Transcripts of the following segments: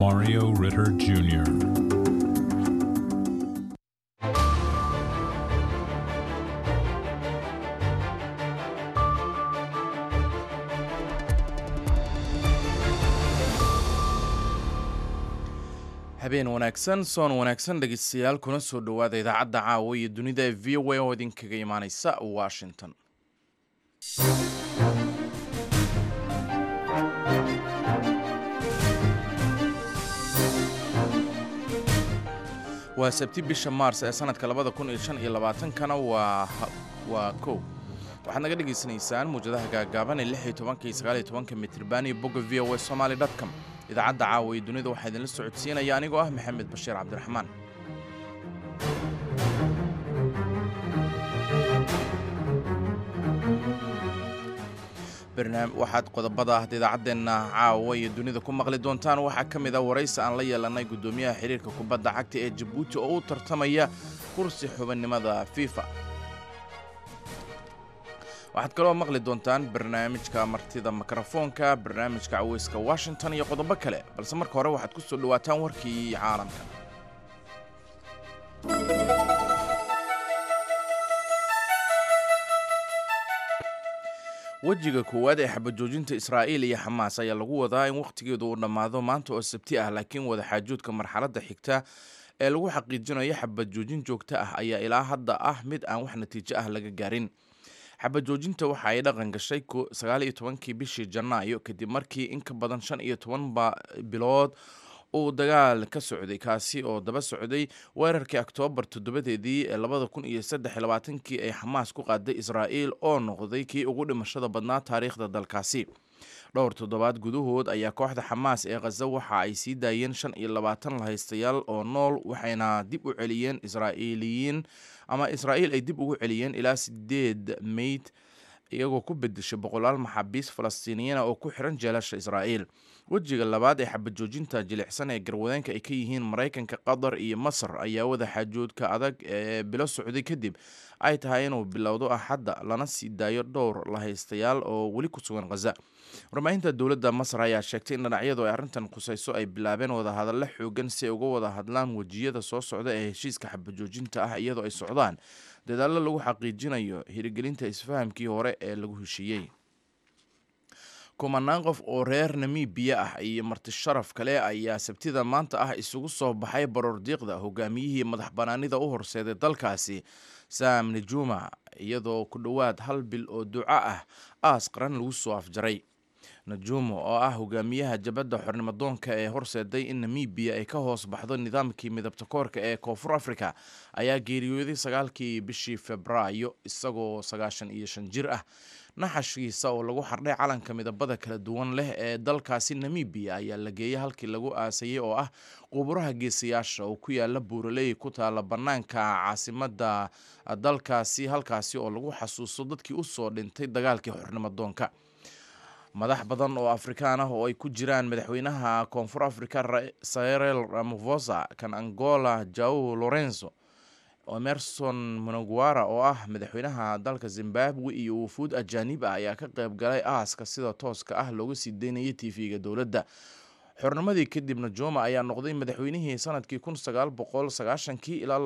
Mario Ritter Jr. habeen wanaagsan soon wanaagsan dhegeystayaal kuna soo dhowaada idaacadda caawa iyo dunida ee v o a oo idinkaga imaaneysa Washington. waa sabti bisha Maars ee sanadka 2025 waa kow. waxaad naga dhageysanaysaan muujadaha gaagaaban ee 16 iyo 19 mitirban iyo bogga voasomali.com. idaacadda caawa iyo dunida waxaa idinla socodsiinaya anigoo ah Maxamed Bashiir Cabdiraxmaan. waxaad qodobada idaacaddeena caawa iyo dunida ku maqli doontaan waxaa ka mid ah waraysi aan la yeelanay gudoomiyaha xiriirka kubadda cagta ee Djibouti oo u tartamaya kursi xubinimada FIFA. waxaad kaloo maqli doontaan barnaamijka martida mikrofoonka, barnaamijka caweyska Washington iyo qodobo kale, balse marka hore waxaad ku soo dhawaataan warkii caalamka. wejiga koowaad ee xabajoojinta Israa'iil iyo Xamaas ayaa lagu wadaa in waqtigeedu uu dhammaado maanta oo Sabti ah, laakiin wadaxaajoodka marxaladda xigta ee lagu xaqiijinayo xabajoojin joogto ah ayaa ilaa hadda ah mid aan wax natiijo ah laga gaarin. xabajoojinta waxa ay dhaqan gashay 19 bishii Janaayo kadib markii in ka badan 15 bilood uu dagaal ka socday, kaasi oo daba socday weerarkii Oktoobar 7 ee 2023 ay Xamaas ku qaaday Israa'iil oo noqday kii ugu dhimashada badnaa taariikhda dalkaasi. dhowr toddobaad gudahood ayaa kooxda Xamaas ee Gaza waxa ay sii daayeen 25 lahaystayaal oo nool, waxayna dib u celiyeen Israa'iil ay dib ugu celiyeen ilaa 8 meyd, iyagoo ku bedeshay boqolaal maxaabiis Falastiiniyiin oo ku xiran jeelasha Israa'iil. wejiga labaad ee xabajoojinta jilicsan ee garwadeenka ay ka yihiin Mareykanka, Qatar iyo Masar ayaa wadaxaajoodka adag ee bilo socday kadib ay tahay inuu bilowdo Axadda, lana sii daayo dhowr lahaystayaal oo weli ku sugan Gaza. warbaahinta dowladda Masar ayaa sheegtay in dhinacyadu ay arrintan khusayso ay bilaabeen wadahadallo xoogan si ay uga wada hadlaan wejiyada soo socda ee heshiiska xabajoojinta ah, iyadoo ay socdaan dadaallo lagu xaqiijinayo hirgelinta isfahamkii hore ee lagu heshiiyey. kumanaan qof oo reer Namibia ah iyo marti sharaf kale ayaa Sabtida maanta ah isugu soo baxay baroordiiqda hogaamiyihii madax banaanida u horseeday dalkaasi Sam Nujuma, iyadoo ku dhowaad hal bil oo duco ah aas qaran lagu soo afjaray. Nujuma oo ah hogaamiyaha jabadda xornimadoonka ee horseeday in Namibia ay ka hoos baxdo nidaamkii midabta koorka ee Koonfur Afrika ayaa geeriyooday 9 bishii Febraayo isagoo 95 jir ah. naxashkiisa oo lagu xardhay calanka midabada kala duwan leh ee dalkaasi Namibia ayaa la geeyay halkii lagu aasayay oo ah quburaha geesiyaasha oo ku yaala buuraley ku taala banaanka caasimadda dalkaasi, halkaasi oo lagu xasuusto dadkii u soo dhintay dagaalkii xornimadoonka. madax badan oo Afrikaan ah oo ay ku jiraan madaxweynaha Koonfur Afrika Cyril Ramaphosa, kan Angola João Lourenço, Emerson Mnangagwa oo ah madaxweynaha dalka Zimbabwe iyo wufuud ajaanib ah ayaa ka qayb galay aaska sida tooska ah looga sii deynayay TV-ga dowladda. xornimadii kadibna Nujuma ayaa noqday madaxweynihii sanadkii 1990 ilaa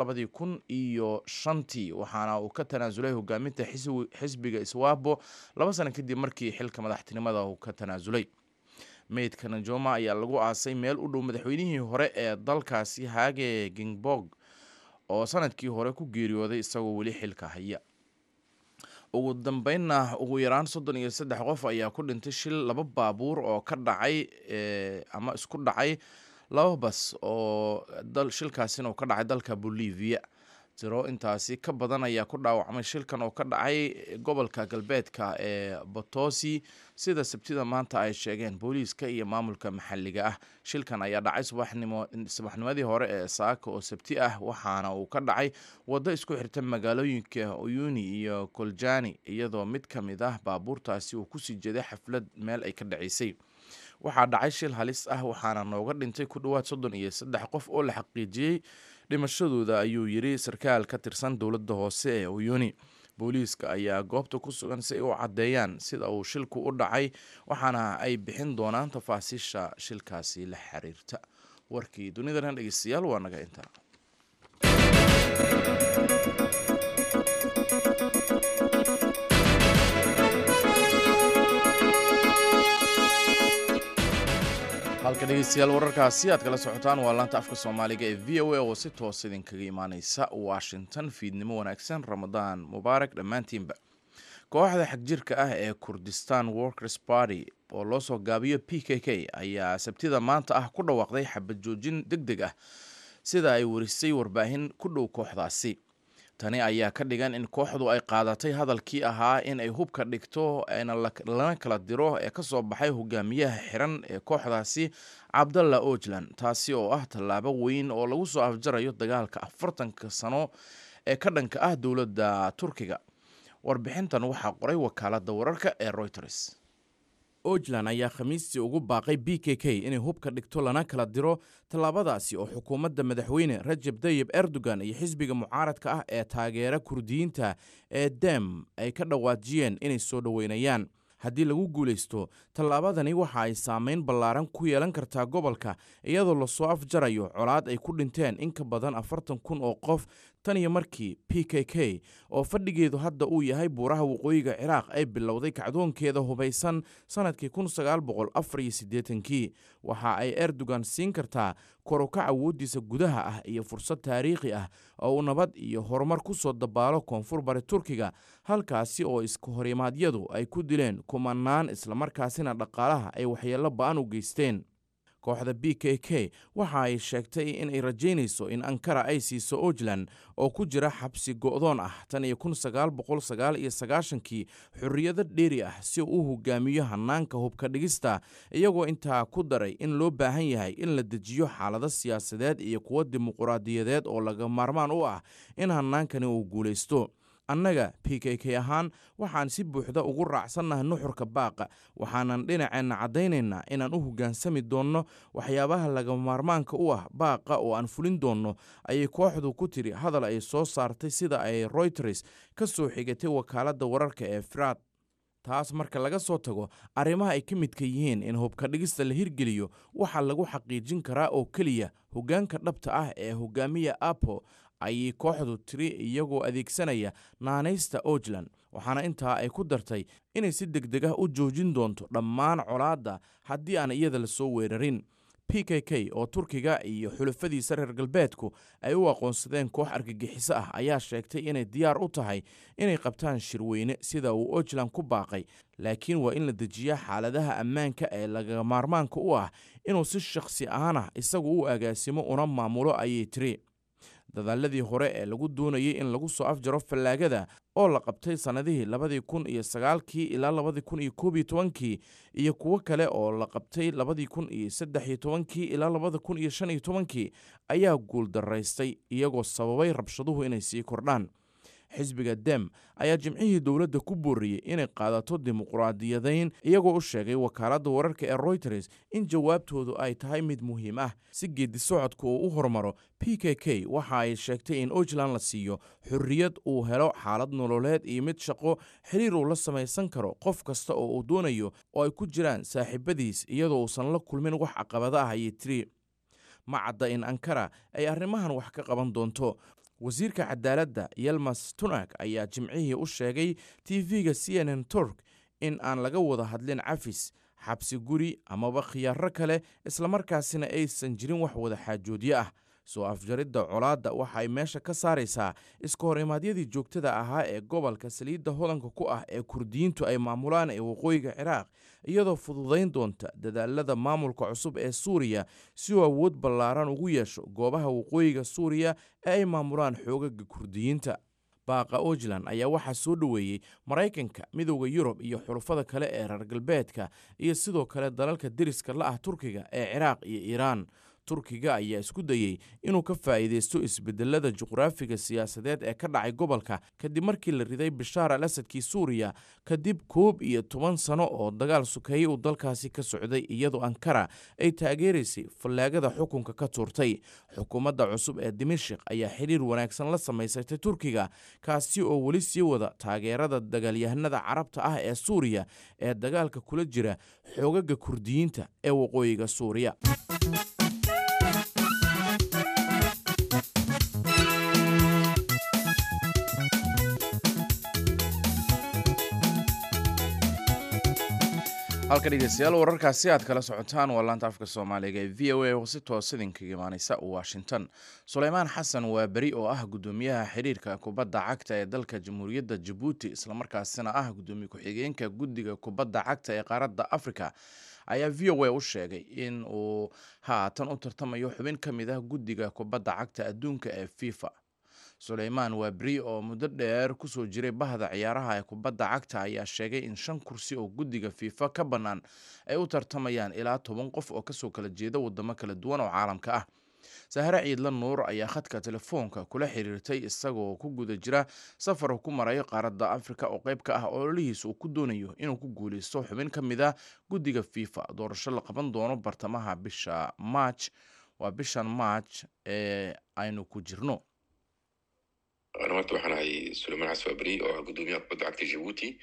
2005, waxaana uu ka tanaasulay hogaaminta xisbiga Iswabo 2 sano kadib markii xilka madaxtinimada uu ka tanaasulay. meydka Nujuma ayaa lagu aasay meel u dhow madaxweynihii hore ee dalkaasi Hage Geingob oo sanadkii hore ku geeriyooday isagoo weli xilka haya. ugu dambeynna ugu yaraan 33 qof ayaa ku dhintay shil 2 baabuur oo ka dhacay ama isku dhacay 2 bas oo shilkaasina ka dhacay dalka Bolivia. tiro intaasi ka badan ayaa ku dhaawacmay shilkan oo ka dhacay gobolka galbeedka ee Potosi, sida Sabtida maanta ay sheegeen booliiska iyo maamulka maxalliga ah. shilkan ayaa dhacay subaxnimadii hore ee Saaka oo Sabti ah, waxaana uu ka dhacay waddo isku xirta magaalooyinka Uyuni iyo Koljani, iyadoo mid ka mid ah baabuurtaasi uu ku sii jeeday xaflad meel ay ka dhacaysay. waxaa dhacay shil halis ah, waxaana nooga dhintay ku dhowaad 33 qof oo la xaqiijiyey dhimashadooda, ayuu yiri sarkaal ka tirsan dowladda hoose ee Uyuni. booliiska ayaa goobta ku sugan si ay u cadeeyaan sida uu shilku u dhacay, waxaana ay bixin doonaan tafaasiisha shilkaasi la xiriirta. warkii dunidana dhegeystayaal waa naga intaa. halka dhegeystayaal wararkaasi aad kala socotaan waa laanta afka Soomaaliga ee VOA oo si toos idinkaga imaaneysa Washington. fiidnimo wanaagsan, Ramadaan Mubaarak dhammaantiinba. kooxda xagjirka ah ee Kurdistan Workers Party oo loo soo gaabiyo PKK ayaa sabtida maanta ah ku dhawaaqday xabad joojin degdeg ah sida ay warisay warbaahin ku dhow kooxdaasi. tani ayaa ka dhigan in kooxdu ay qaadatay hadalkii ahaa in ay hubka dhigto lana kala diro ee ka soo baxay hogaamiyaha xiran ee kooxdaasi Abdallah Öcalan, taasi oo ah tallaabo weyn oo lagu soo afjarayo dagaalka 40 sano ee ka dhanka ah dowladda Turkiga. warbixintan waxaa qoray wakaaladda wararka ee Reuters. Öcalan ayaa khamiistii ugu baaqay PKK inay hubka dhigto lana kala diro tallaabadaasi oo xukuumadda madaxweyne Recep Tayyip Erdogan iyo xisbiga mucaaradka ah ee taageera Kurdiyiinta ee DEM ay ka dhawaajiyeen inay soo dhaweynayaan. haddii lagu guulaysto tallaabadani waxa ay saameyn ballaaran ku yeelan kartaa gobolka iyadoo lasoo afjarayo colaad ay ku dhinteen in ka badan 40,000 oo qof tan iyo markii PKK oo fadhigeedu hadda uu yahay buuraha waqooyiga Ciraaq ay bilowday kacdoonkeeda hubaysan sanadkii 1984. waxa ay Erdogan siin kartaa kor u kaca awoodiisa gudaha ah iyo fursad taariikhi ah oo uu nabad iyo horumar ku soo dabaalo koonfur bari Turkiga, halkaasi oo iska horimaadyadu ay ku dileen kumanaan isla markaasina dhaqaalaha ay waxyeello ba'an u geysteen. kooxda PKK waxa ay sheegtay in ay rajaynayso in Ankara ay siiso Öcalan oo ku jira xabsi go'doon ah tan iyo 1999 xurriyado dheeri ah si uu hogaamiyo hanaanka hubka dhigista, iyagoo intaa ku daray in loo baahan yahay in la dejiyo xaalado siyaasadeed iyo kuwo dimuqraadiyadeed oo laga maarmaan u ah in hanaankani uu guulaysto. annaga PKK ahaan waxaan si buuxda ugu raacsannahay nuxurka baaqa, waxaanan dhinaceenna caddaynaynaa inaan u hoggaansami doonno waxyaabaha laga maarmaanka u ah baaqa oo aan fulin doonno, ayay kooxdu ku tiri hadal ay soo saartay sida ay Reuters ka soo xigatay wakaaladda wararka ee Firat. taas marka laga soo tago arrimaha ay ka midka yihiin in hubka dhigista la hirgeliyo waxaa lagu xaqiijin karaa oo keliya hoggaanka dhabta ah ee hogaamiya Apo, ayay kooxdu tiri iyagoo adeegsanaya naanaysta Öcalan. waxaana intaa ay ku dartay inay si degdeg ah u joojin doonto dhammaan colaadda haddii aan iyada la soo weerarin. PKK oo Turkiga iyo xulafadiisa reer galbeedku ay u aqoonsadeen koox argagixiso ah ayaa sheegtay inay diyaar u tahay inay qabtaan shirweyne sida uu Öcalan ku baaqay, laakiin waa in la dejiyaa xaaladaha ammaanka ee laga maarmaanka u ah inuu si shakhsi ahaan ah isagu u agaasimo una maamulo, ayay tiri. dadaaladii hore ee lagu doonayay in lagu soo afjaro fallaagada oo la qabtay sanadihii 2009 ilaa 2011 iyo kuwo kale oo la qabtay 2013 ilaa 2015 ayaa guul daraystay iyagoo sababay rabshaduhu inay sii kordhaan. xisbiga DEM ayaa jimcihii dowladda ku booriyey inay qaadato dimuqraadiyadayn, iyagoo u sheegay wakaaladda wararka ee Reuters in jawaabtoodu ay tahay mid muhiim ah si geedi socodka uu u hormaro. PKK waxa ay sheegtay in Öcalan la siiyo xurriyad uu helo xaalad nololeed iyo mid shaqo, xiriir uu la samaysan karo qof kasta oo uu doonayo oo ay ku jiraan saaxiibadiis iyadoo uusan la kulmin wax caqabado ah, ayay tiri. ma cadda in Ankara ay arrimahan wax ka qaban doonto. wasiirka cadaaladda Yilmaz Tunç ayaa jimcihii u sheegay TV-ga CNN Turk in aan laga wada hadlin cafis, xabsi guri amaba khiyaaro kale, islamarkaasina aysan jirin wax wada xaajoodyo ah. soo afjaridda colaadda waxa ay meesha ka saaraysaa iska horimaadyadii joogtada ahaa ee gobolka saliidda hodanka ku ah ee Kurdiyiintu ay maamulaan ee waqooyiga Ciraaq, iyadoo fududayn doonta dadaalada maamulka cusub ee Suuriya si uu awood ballaaran ugu yeesho goobaha waqooyiga Suuriya ee ay maamulaan xoogaga Kurdiyiinta. baaqa Öcalan ayaa waxaa soo dhoweeyey Maraykanka, Midowga Yurub iyo xulafada kale ee reer galbeedka iyo sidoo kale dalalka deriska la ah Turkiga ee Ciraaq iyo Iiraan. Turkiga ayaa isku dayay inuu ka faa'iideysto isbedelada juqraafiga siyaasadeed ee ka dhacay gobolka kadib markii la riday Bashar al-Assadkii Suuriya kadib 11 sano oo dagaal sukeeyay uu dalkaasi ka socday, iyadoo Ankara ay taageeraysay fallaagada xukunka ka tuurtay. xukuumadda cusub ee Dimashq ayaa xiriir wanaagsan la samaysatay Turkiga, kaasi oo weli sii wada taageerada dagaalyahanada Carabta ah ee Suuriya ee dagaalka kula jira xoogaga Kurdiyiinta ee waqooyiga Suuriya. halka dhegeystayaal wararkaasi aad kala socotaan waa laanta afka soomaaliga ee v o a oo si toos idinkaga imaaneysa washington. suleymaan xasan waa beri oo ah gudoomiyaha xiriirka kubadda cagta ee dalka jamhuuriyadda jabuuti islamarkaasina ah gudoomiye ku-xigeenka guddiga kubadda cagta ee qaaradda afrika ayaa v o a u sheegay in uu haatan u tartamayo xubin ka mid ah guddiga kubadda cagta adduunka ee fifa. suleymaan waa beri oo muddo dheer kusoo jiray bahda ciyaaraha ee kubadda cagta ayaa sheegay in 5 kursi oo guddiga fifa ka bannaan ay u tartamayaan ilaa 10 qof oo kasoo kala jeeda wadamo kala duwan oo caalamka ah. sahre ciidla nuur ayaa khadka telefoonka kula xiriirtay isagoo ku guda jira safar ku marayo qaaradda afrika oo qayb ka ah ololihiisa uu ku doonayo inuu ku guuleysto xubin ka mid ah guddiga fifa doorasho la qaban doono bartamaha bishan march ee aynu ku jirno. أنا مرت وحنا هاي سليمان عسوابري أو قدومي أقبض عكتي جيبوتي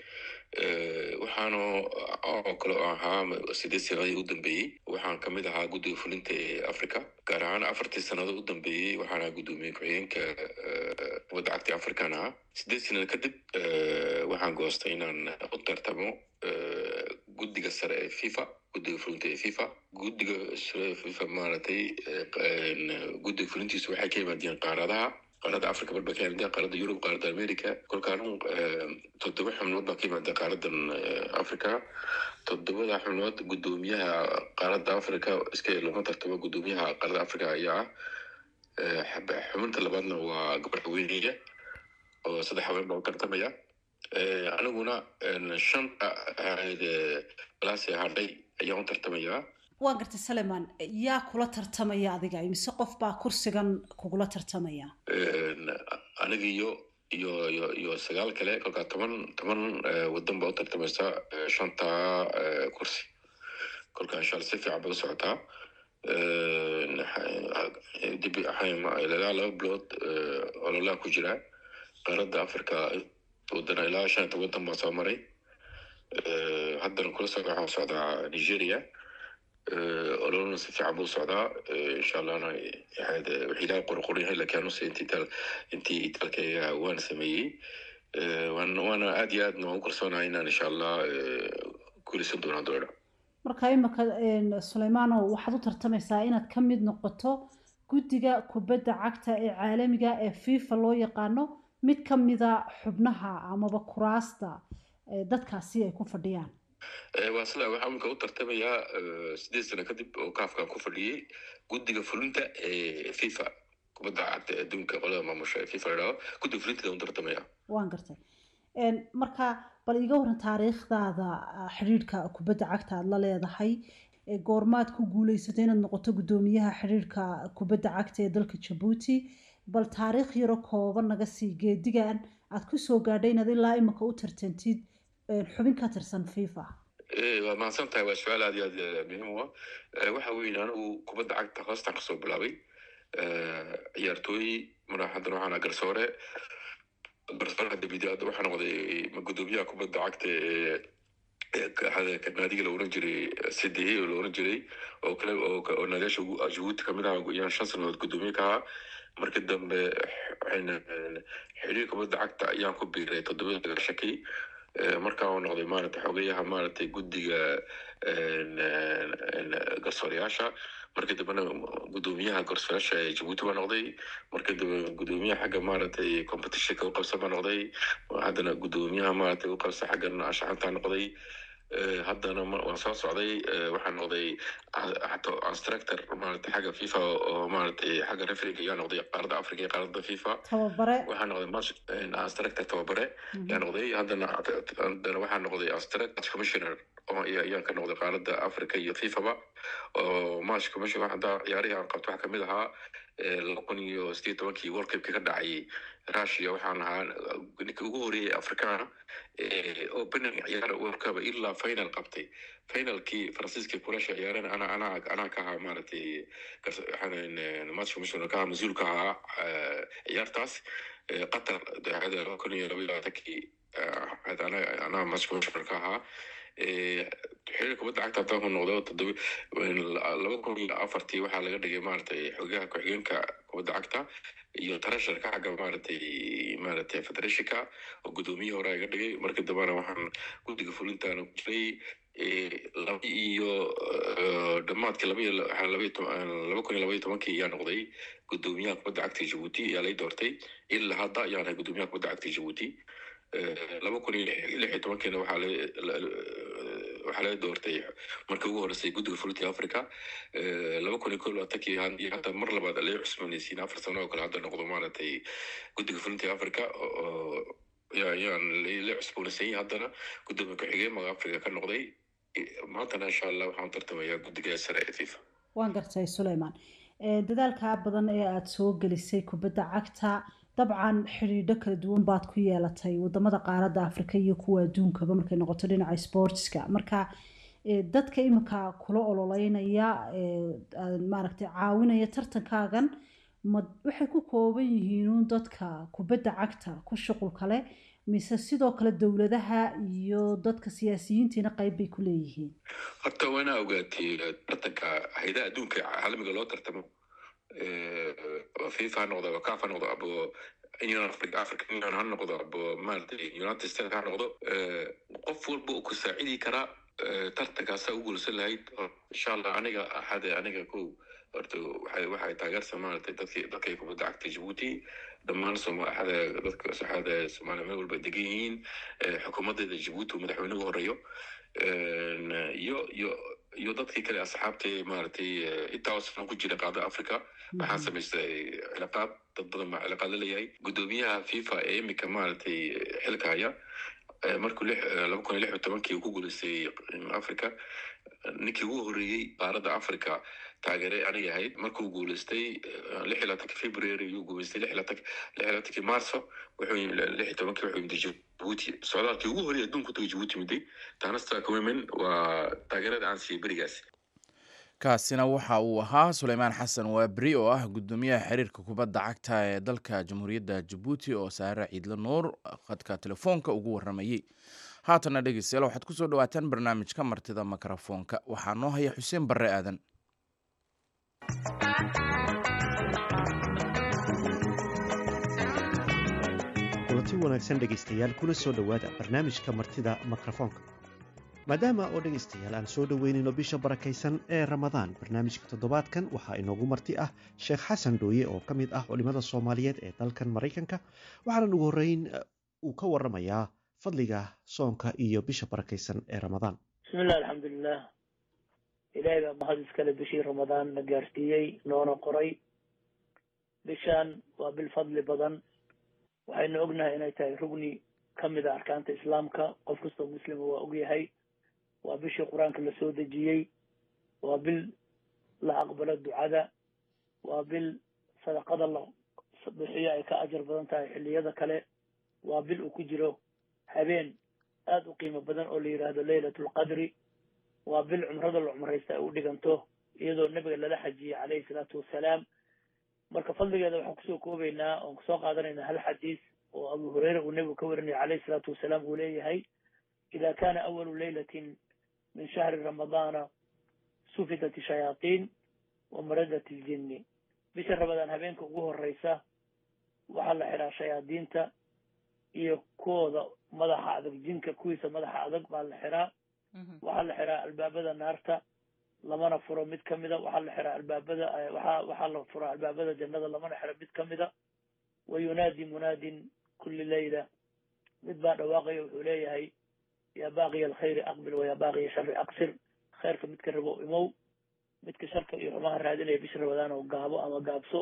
وحنا كلا ها سيدي سنة قدام بي وحنا كميدا ها قدوم فلنت أفريقيا كارهان أفرتي السنة قدام بي وحنا قدومي كعين قبض عكتي أفريقيا أنا سيدي سنة كدب وحنا قوستين عن أطر تبو قد قصر فيفا قد فلنت فيفا قد قصر فيفا مالتي قد فلنتي سوحة كيما ديان قاردها قارada afrika barba ka yimid qaaradda yurub qaaradda america kolkaanu toddoba xubnood baa ka yimid qaaradan afrika toddobada xubnood gudoomiyaha qaaradda afrika iska lama tartamo gudoomiyaha qaaradda afrika ayaa xubinta labaadna waa gabar haweeneyda oo saddex haween baa u tartamaya aniguna shan balaas hadhay ayaa u tartamaya. waan gartay Suleymaan yaa kula tartamaya adiga imise qof baa kursigan kugula tartamaya? aniga iyo sagaal kale kolka 10 wadan baa u tartamaysa shanta kursi kolka insha Allah si fiican baa socotaa dib ahayma ilaa laba bilood ololaha ku jira qaaradda afrika wadana ilaa 5 wadan baa soo maray haddana kula socdaa Nigeria ololna si fiican buu socdaa insha Allah hada wixii la qorqorin la kaanu intii talkaya waan sameeyay waana aad iyo aad noo kalsoonahay inaan insha Allah kulisan doona. marka imaka Suleymaan waxaad u tartamaysaa inaad ka mid noqoto guddiga kubadda cagta ee caalamiga ee FIFA loo yaqaano mid ka mid ah xubnaha amaba kuraasta dadkaasi ay ku fadhiyaan. واصلة وحاول كوتر تبعها سديس سنة كدب وكافكا كفرلي قد فلنتا فيفا كبدا عت دونك ولا ما مش فيفا لا كنت فلنتا دون ترتميها waan gartay marka bal iga waran taariikhdaada xiriirka kubadda cagta aad la leedahay goormaad ku guuleysatay inaad noqoto gudoomiyaha xiriirka kubadda cagta ee dalka Djibouti bal taariikh yaro kooban naga sii geedigan aad ku soo gaadhay inaad ilaa imika u tartantid xubin ka tirsan FIFA. ما سنتها وسؤال هذه مهمة وحوين أنا وكبد عقد خاصة قصو بلاوي عيارتوي مراحة نروح أنا قرصورة هذا فيديو نروح أنا وذي مقدومية كبد عقد هذا كنادي الأورنجري سيدي والأورنجري أو كلا أو ناديش جهود كملها يعني شانس إنه قدومية كها مركز دم حين حريق كبد عقد أيام كبيرة تدبير شكي marka oo noqday maarta xogeyaha maarta guddiga garsoorayaasha markii dambena gudoomiyaha garsoorayaasha ee Djibouti baa noqday markii dambe gudoomiyaha xagga maarta competition ka qabsan baa noqday haddana gudoomiyaha maarta u qabsan xagga ashxanta noqday haddana waan soo socday waxaan noqday hatta instructor maarta xagga FIFA oo maarta xagga referee ayaa noqday qaaradda Afrika iyo qaaradda FIFA waxaan noqday match instructor tababare ayaa noqday haddana waxaan noqday instructor commissioner oo ayaa ka noqday qaaradda Afrika iyo FIFA ba oo match commissioner hadda ciyaaraha qabto waxa kamid ahaa 2018 World Cup ka dhacay Russia waxaan ahaa ninka ugu horeeyay Afrikaana opening ciyaar World Cup ilaa final qabtay finalkii Faransiiska Croatia ciyaarana ana ka ahaa maartay match commissioner ka mas'uul ka ahaa ciyaartaas Qatar hada 2022 hada ana match commissioner ka ahaa xiriirka kubadda cagta taa noqdo 2004 waxaa laga dhigay maartay xogaha ku-xigeenka kubadda cagta iyo tarasharka xagga maartay federation-ka oo gudoomiyaha hore laga dhigay markii dambana waxaan guddiga fulintaana ku jiray laba iyo dhammaadkii 2012 ayaa noqday gudoomiyaha kubadda cagta Djibouti ayaa lay doortay ilaa hadda ayaan ahay gudoomiyaha kubadda cagta Djibouti 2016 waxaa la doortay markii ugu horeysay guddiga fulinta Afrika 2021 hadda mar labaad la cusboonaysiin 4 sano oo kale hadda noqdo maaragtay guddiga fulinta Afrika yaan la cusboonaysiin haddana gudoomiyaha ku-xigeenka Afrika ka noqday maantana insha Allah waxaan tartamayaa guddiga sare ee FIFA. waan gartay Suleymaan dadaalka badan ee aad soo gelisay kubadda cagta dabcan xiriidho kala duwan baad ku yeelatay wadamada qaaradda Afrika iyo kuwa adduunkaba markay noqoto dhinaca sportska marka dadka imika kula ololeynaya maaragtay caawinaya tartankaagan waxay ku kooban yihiin dadka kubadda cagta ku shaqul kale mise sidoo kale dawladaha iyo dadka siyaasiyiintiina qayb bay ku leeyihiin horta wana ogaatay tartanka hay'adaha adduunka caalamiga loo tartamo FIFA noqdo CAF noqdo abo Union Africa Union noqdo abo maartay United States noqdo qof walba uu ku saacidi kara tartankaas ugu guulsan lahayd insha Allah aniga ku horta waxay taageersan maartay dadka kubadda cagta Djibouti dhammaan dadka saxaada Soomaaliya meel walba degan yihiin xukuumadda Djibouti madaxweynuhu horeeyo iyo dadkii kale asxaabtay maartay intaas ku jira qaada Afrika waxaan samaystay cilaaqaad dad badan ma cilaaqaad leeyahay gudoomiyaha FIFA ee imika maartay xilka haya markuu 2016 ku guuleystay Afrika ninkii ugu horeeyay qaaradda Afrika taageeray aniga ahayd markuu guuleystay 16 February uu guuleystay 16 Marso wuxuu 16 Djibouti socdaalkii ugu horeeyay adduunka ku Djibouti miday taanasta kuwemen waa taageerada aan siiyay barigaas kaasina waxa uu ahaa Suleymaan Xasan Waabri oo ah gudoomiyaha xiriirka kubadda cagta ee dalka Jamhuuriyadda Djibouti oo Saare Ciidle Nuur khadka telefoonka ugu waramayay haatana dhegeystayaal waxaad ku soo dhawaataan barnaamijka martida mikrofoonka waxaa noo haya Xuseen Barre Aadan kulanti wanaagsan dhegeystayaal kuna soo dhawaada barnaamijka martida mikrofoonka maadaama oo dhegeystayaal aan soo dhaweynayno bisha barakaysan ee Ramadaan barnaamijka toddobaadkan waxaa inoogu marti ah Sheekh Xasan Dhooye oo ka mid ah culimada Soomaaliyeed ee dalkan Mareykanka waxaana ugu horeyn uu ka waramayaa fadliga soonka iyo bisha barakaysan ee Ramadaan bismillah alxamdulillah ilaahay baa mahad iskale bishii Ramadaan na gaarsiiyey noona qoray bishan waa bil fadli badan waxaynu ognahay inay tahay rugni ka mid ah arkaanta islaamka qof kastoo muslima waa ogyahay waa bishii qur-aanka la soo dejiyey waa bil la aqbalo ducada waa bil sadaqada la bixiyo ay ka ajar badan tahay xilliyada kale waa bil uu ku jiro habeen aad u qiimo badan oo la yidhaahdo laylatul qadri waa bil cumrada la cumraysta ay u dhiganto iyadoo nabiga lala xajiyey calayhi salaatu wassalaam marka fadligeeda waxaan kusoo koobaynaa oon kusoo qaadanaynaa hal xadiis oo abu hurayra uu nabigu ka warinaya calayhi salaatu wassalaam uu leeyahay ida kana awalu laylatin min shahri ramadaana sufidat shayaatiin wa maradat iljinni bisha ramadaan habeenka ugu horeysa waxaa la xiraa shayaadiinta iyo kuwooda madaxa adag jinka kuwiisa madaxa adag baa la xiraa waxaa la xiraa albaabada naarta lamana furo mid kamida waxaa la xiraa albaabada waxaa la furaa albaabada jannada lamana xiro mid kamida wa yunaadi munaadin kulli layla mid baa dhawaaqaya wuxuu leeyahay yaa baaqiya alkhayri aqbil wa yaa baaqiya shari aqsir khayrka midka rabo imow midka sharka iyo xumaha raadinaya bisha ramadaan oo gaabo ama gaabso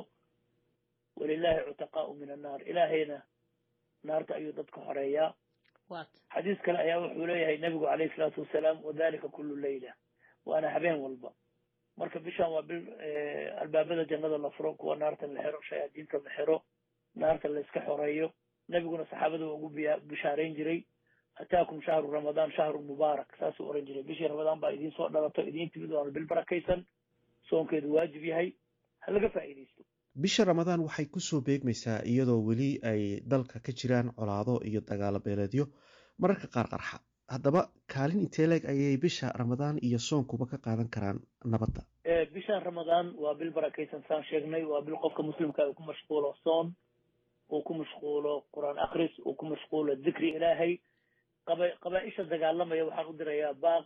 walilaahi cutaqaa'u min annaar ilaahayna naarta ayuu dadka xoreeyaa xadiis kale ayaa wuxuu leeyahay nabigu calayhi salaatu wassalaam wadalika kullu layla waana habeen walba marka bishaan waa bil albaabada jannada la furo kuwa naarta la xiro shayaadiinta la xiro naarta la iska xoreeyo nabiguna saxaabada waa ugu bishaarayn jiray ataakum shahru ramadaan shahru mubaarak saasuu oran jiray bishii ramadaan baa idiin soo dhalato idiin timid waana bil barakaysan soonkeedu waajib yahay ha laga faa'iidaysto bisha Ramadaan waxay ku soo beegmaysaa iyadoo weli ay dalka ka jiraan colaado iyo dagaalo beeleedyo mararka qaar qarxa haddaba kaalin intee leeg ayay bisha Ramadaan iyo soonkuba ka qaadan karaan nabadda bisha Ramadaan waa bil barakaysan saan sheegnay waa bil qofka muslimka uu ku mashquulo soon uu ku mashquulo quraan akhris uu ku mashquulo dhikri ilaahay qabaa'isha dagaalamaya waxaan u dirayaa baaq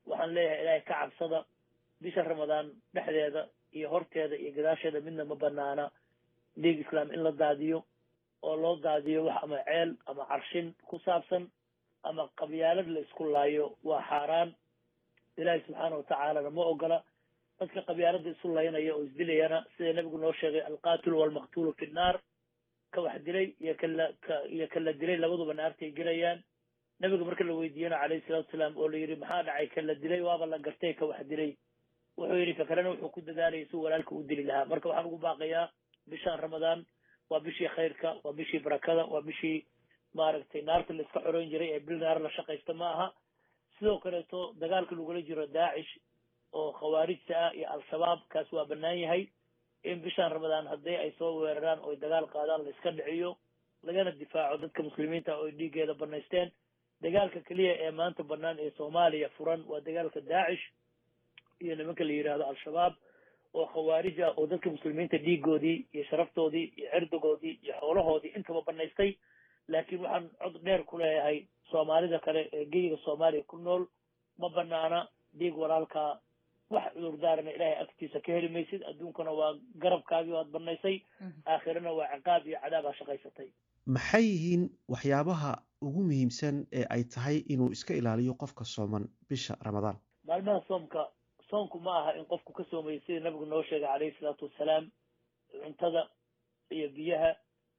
waxaan leeyahay ilaahay ka cabsada bisha ramadaan dhexdeeda iyo horteeda iyo gadaasheeda midna ma banaana dhiig islaam in la daadiyo oo loo daadiyo wax ama ceel ama carshin ku saabsan ama qabyaalad la isku laayo waa xaaraan ilaahay subxaana watacaalana ma ogola dadka qabyaalada isu laynaya oo isdilayana sida nabigu noo sheegay alqaatilu walmaqtuulu fi nnaar ka wax dilay iyo kala dilay labaduba naartay gelayaan nabiga marka la weydiiyana calayhi salatu wasalaam oo la yidhi maxaa dhacay kala dilay waaba la gartay ka wax dilay wuxuu yidhi ka kalena wuxuu ku dadaalayay si walaalka u dili lahaa marka waxaan ugu baaqayaa bishaan ramadaan waa bishii khayrka waa bishii barakada waa bishii maaragtay naarta la iska xoroyn jiray ee bil naar la shaqaysta ma aha sidoo kaleeto dagaalka lagula jiro daacish oo khawaarijta ah iyo al-shabaab kaas waa bannaan yahay in bishaan ramadaan haddii ay soo weeraraan oo dagaal qaadaan la iska dhiciyo lagana difaaco dadka muslimiinta oo ay dhiiggeeda banaysteen dagaalka keliya ee maanta bannaan ee soomaaliya furan waa dagaalka daacish iyo nimanka la yidhaahdo al-shabaab oo khawaarij ah oo dadka muslimiinta dhiigoodii iyo sharaftoodii iyo cirdigoodii iyo xoolahoodii intaba banaystay laakiin waxaan cod dheer ku leeyahay soomaalida kale ee geyiga soomaaliya ku nool ma banaana dhiig walaalkaa wax cudurdaarana ilaahay agtiisa ka heli maysid adduunkana waa garabkaagii waad banaysay aakhirana waa ciqaab iyo cadaabaa shaqaysatay maxay yihiin waxyaabaha ugu muhiimsan ee ay tahay inuu iska ilaaliyo qofka sooman bisha ramadaan maalmaha soomku ma aha in qofku ka soomayo sida nabigu noo sheegay calayhi salaatu wasalaam cuntada iyo biyaha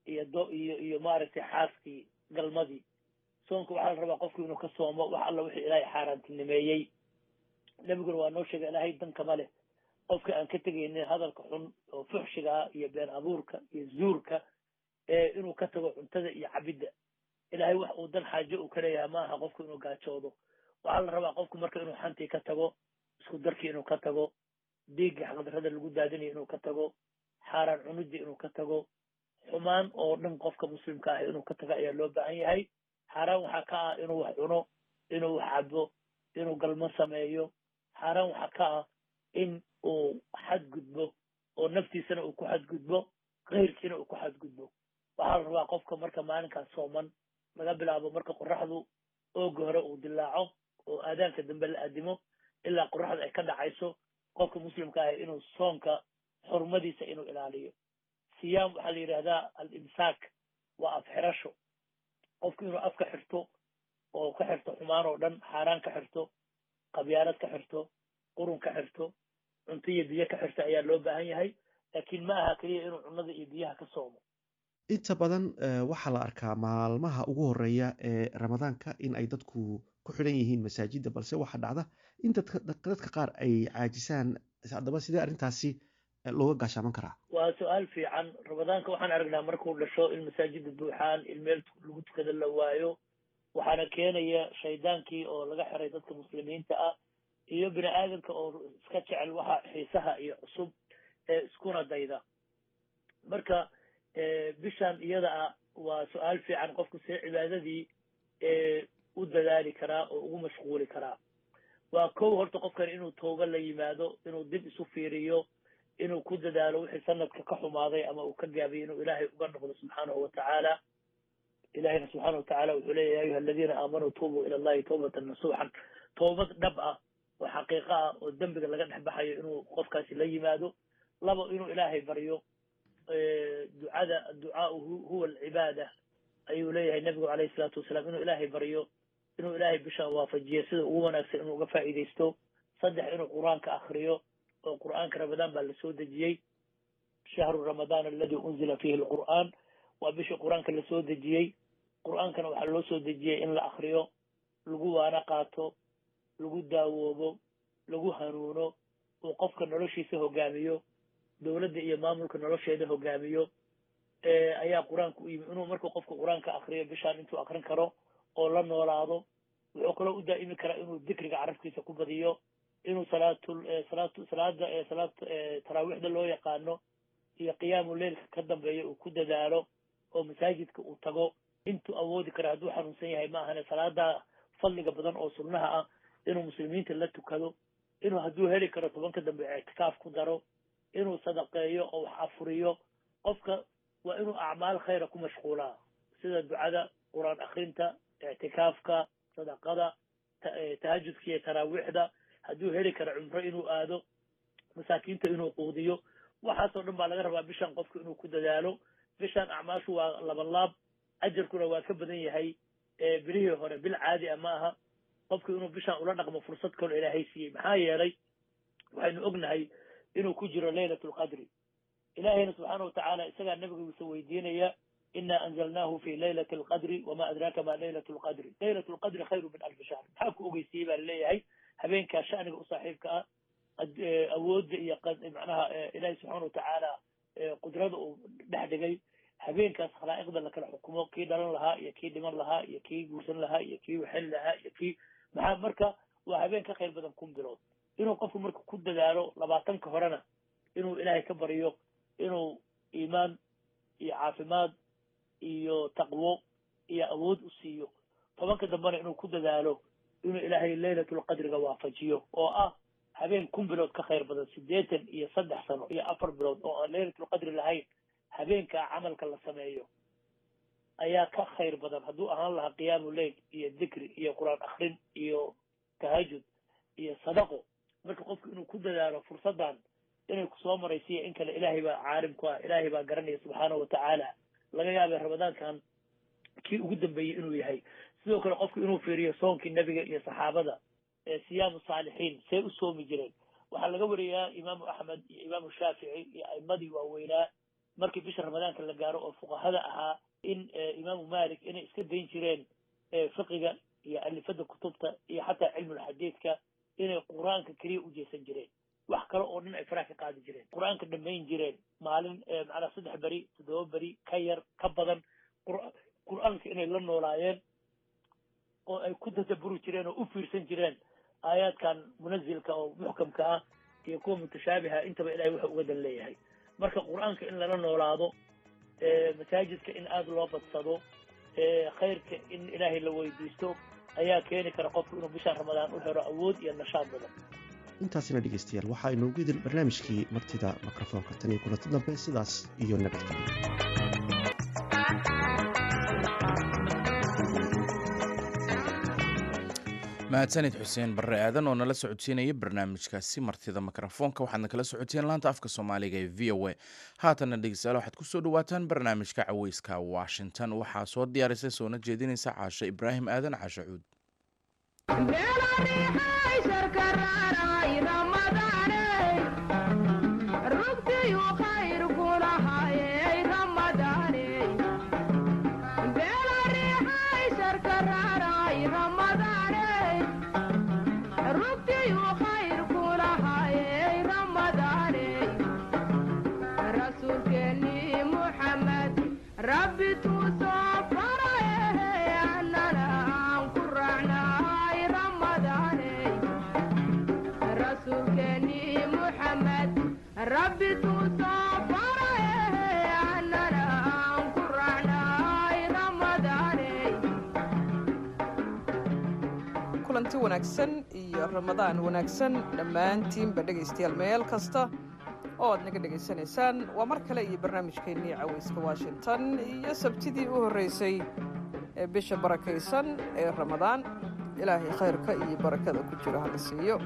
iyo maaragtay xaaskii galmadii soomka waxaa la rabaa qofku inuu ka soomo wax alla wixii ilaahay xaaraantinimeeyey nabiguna waa noo sheegay ilaahay dankama leh qofka aan ka tegaynin hadalka xun oo fuxshiga ah iyo been abuurka iyo zuurka inuu ka tago cuntada iyo cabidda ilaahay wax uu dan xaajo uu ka leeyahay ma aha qofku inuu gaajoodo waxaa la rabaa qofku marka inuu xantii ka tago isku darkii inuu ka tago dhiiggii xaqdarrada lagu daadinayo inuu ka tago xaaraan cunidii inuu ka tago xumaan oo dhan qofka muslimka ah inuu ka tago ayaa loo baahan yahay xaaraan waxaa ka ah inuu wax cuno inuu wax cabo inuu galmo sameeyo xaaraan waxaa ka ah in uu xadgudbo oo naftiisana uu ku xadgudbo keyrkiina uu ku xadgudbo waxaa la rabaa qofka marka maalinkaas sooman laga bilaabo marka qoraxdu ooga hore uu dilaaco oo aadaanka dambe la aadimo ilaa qoraxda ay ka dhacayso qofka muslimka ah inuu soonka xurmadiisa inuu ilaaliyo siyaam waxaa la yidhahdaa al-imsaak waa afxirasho qofku inuu afka xirto oo ka xirto xumaan oo dhan xaaraan ka xirto qabyaalad ka xirto qurun ka xirto cunto iyo biyo ka xirto ayaa loo baahan yahay laakiin ma aha keliya inuu cunnada iyo biyaha ka soomo inta badan waxaa la arkaa maalmaha ugu horeeya ee ramadaanka in ay dadku ku xidhan yihiin masaajidda balse waxaa dhacda in dadka qaar ay caajisaan haddaba sidee arrintaasi looga gaashaaman karaa waa su-aal fiican ramadaanka waxaan aragnaa markuu dhasho in masaajidda buuxaan in meel lagu tukada la waayo waxaana keenaya shaydaankii oo laga xiray dadka muslimiinta ah iyo bini aadamka oo iska jecel waxa xiisaha iyo cusub ee iskuna dayda marka bishaan iyada ah waa su-aal fiican qofku see cibaadadii u dadaali karaa oo ugu mashquuli karaa waa kow horta qofkan inuu tooba la yimaado inuu dib isu fiiriyo inuu ku dadaalo wixii sanadka ka xumaaday ama uu ka gaabiyo inuu ilaahay uga noqdo subxaanahu watacaala ilahina subxaana watacaala wuxuu leeyahy ya ayuha aladiina aamanuu tuubuu ila allahi tawbatan nasuuxan toobad dhab ah oo xaqiiqo ah oo dembiga laga dhex baxayo inuu qofkaasi la yimaado labo inuu ilaahay baryo ducaau huwa alcibaada ayuu leeyahay nabigu calayhi salaatu wasalaam inuu ilaahay baryo inuu ilaahay bishaan waafajiyo sida ugu wanaagsan inuu uga faa'iidaysto saddex inuu qur-aanka akriyo oo qur-aanka ramadaan baa la soo dejiyey shahru ramadaan aladi unzila fiihi alqur'aan waa bishii qur-aanka la soo dejiyey qur-aankana waxaa loo soo dejiyey in la akriyo lagu waana qaato lagu daawoobo lagu hanuuno uu qofka noloshiisa hogaamiyo dowladda iyo maamulka nolosheeda hogaamiyo ayaa qur-aanka u yimi inuu markuu qofka qur-aanka akriyo bishaan intuu akrin karo oo la noolaado wuxuu kaloo u daa'imi karaa inuu dikriga carabkiisa ku badiyo inuu salaada taraawiixda loo yaqaano iyo qiyaamu leilka ka dambeeya uu ku dadaalo oo masaajidka uu tago intuu awoodi kara hadduu xanuunsan yahay ma ahane salaada fadliga badan oo sunnaha ah inuu muslimiinta la tukado inuu hadduu heli karo tobanka dambe ictikaaf ku daro inuu sadaqeeyo oo wax afuriyo qofka waa inuu acmaal khayra ku mashquulaa sida ducada qur-aan akrinta ictikaafka sadaqada tahajudka iyo taraawiixda hadduu heli karo cumro inuu aado masaakiinta inuu quudiyo waxaasoo dhan baa laga rabaa bishan qofku inuu ku dadaalo bishan acmaashu waa labanlaab ajarkuna waa ka badan yahay bilihii hore bil caadi a ma aha qofku inuu bishan ula dhaqmo fursad kaloo ilaahay siiyey maxaa yeelay waxaynu ognahay inuu ku jiro laylat lqadri ilaahayna subxaana watacaala isagaa nabigiisa weydiinaya ina anzalnaahu fi laylat alqadri wama adraaka ma laylat lqadri laylat lqadri khayru min alfi shahr maxaa ku ogeysiiyey baa laleeyahay habeenkaa shaniga u saaxiibka ah awoodda iyo macnaha ilaahay subxaana watacaala qudrada uu dhex dhigay habeenkaas khalaa'iqda lakala xukumo kii dhalan lahaa iyo kii dhiman lahaa iyo kii guursan lahaa iyo kii waxeli lahaa iyo kii maxaa marka waa habeen ka khayr badan 1,000 bilood inuu qofku marka ku dadaalo 20 horena inuu ilaahay ka baryo inuu iimaan iyo caafimaad iyo taqwo iyo awood u siiyo 10 dambana inuu ku dadaalo inuu ilaahay laylatul qadriga waafajiyo oo ah habeen 1,000 bilood ka khayr badan 83 sano iyo 4 bilood oo aan laylatul qadri lahayn habeenka camalka la sameeyo ayaa ka khayr badan hadduu ahaan lahaa qiyaamu leyl iyo dikri iyo quraan akhrin iyo tahajud iyo sadaqo marka qofku inuu ku dadaalo fursadan inay kusoo maraysiiyo in kale ilaahay baa caalim ku ah ilaahay baa garanaya subxaana watacaala laga yaabay ramadaankan kii ugu dambeeyey inuu yahay sidoo kale qofku inuu fiiriyo soonkii nebiga iyo saxaabada siyaamu saalixiin see u soomi jireen waxaa laga wariyaa imaamu axmed iyo imaamu shaafici iyo aimadii waaweynaa markii bisha ramadaanka la gaaro oo fuqahada ahaa in imaamu malik inay iska dayn jireen fiqiga iyo alifada kutubta iyo xataa cilmulxadiidka inay qur-aanka keliya u jeesan jireen wax kale oo dhan ay faraha ka qaadi jireen qur-aanka dhammayn jireen maalin macnaa 3 beri 7 beri ka yar ka badan qur-aanka inay la noolaayeen oo ay ku tadabburi jireen oo u fiirsan jireen aayaadkan munazilka oo muxkamka ah iyo kuwa mutashaabiha intaba ilaahay wuxuu uga dan leeyahay marka qur-aanka in lala noolaado masaajidka in aada loo badsado khayrka in ilaahay la weydiisto ayaa keeni kara qofku inuu bishaan ramadaan u helo awood iyo nashaad badan intaasina dhegaystayaal waxaa inoogu idin barnaamijkii martida mikrofoonka tan iyo kulanti dambe sidaas iyo nabadgelyo mahadsanid xuseen barre aadan oo nala socodsiinaya barnaamijkaasi martida mikrofoonka waxaadna kala socoteen laanta afka soomaaliga ee v o a haatanna dhegeystayaal waxaad ku soo dhawaataan barnaamijka caweyska washington waxaa soo diyaarisay soona jeedinaysa caashe ibraahim aadan caashe cuud kulanti wanaagsan iyo ramadaan wanaagsan dhammaantiinba dhegaystayaal meel kasta oo aad naga dhegaysanaysaan waa mar kale iyo barnaamijkeennii caweyska washington iyo sabtidii u horreysay ee bisha barakaysan ee ramadaan ilaahay khayrka iyo barakada ku jiro hala siiyo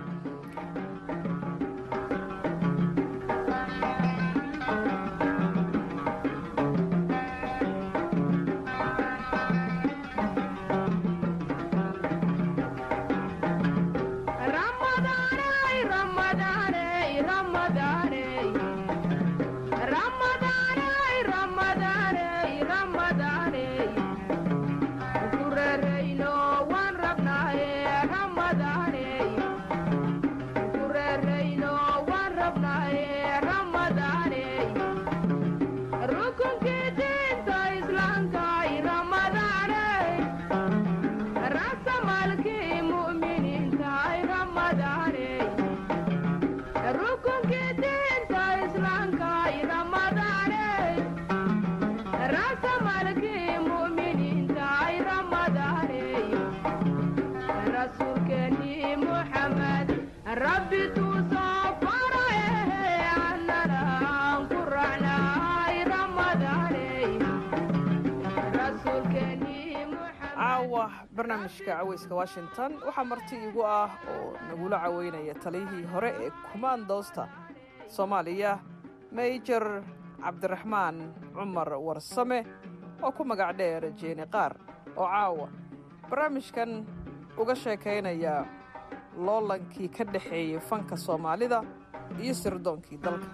barnaamijka cawayska washington waxaa marti igu ah oo nagula caweynaya taliyihii hore ee kumaandoosta soomaaliya major cabdiraxmaan cumar warsame oo ku magac dheer jeeni qaar oo caawa barnaamijkan uga sheekaynaya loolankii ka dhexeeyey fanka soomaalida iyo sirdoonkii dalka.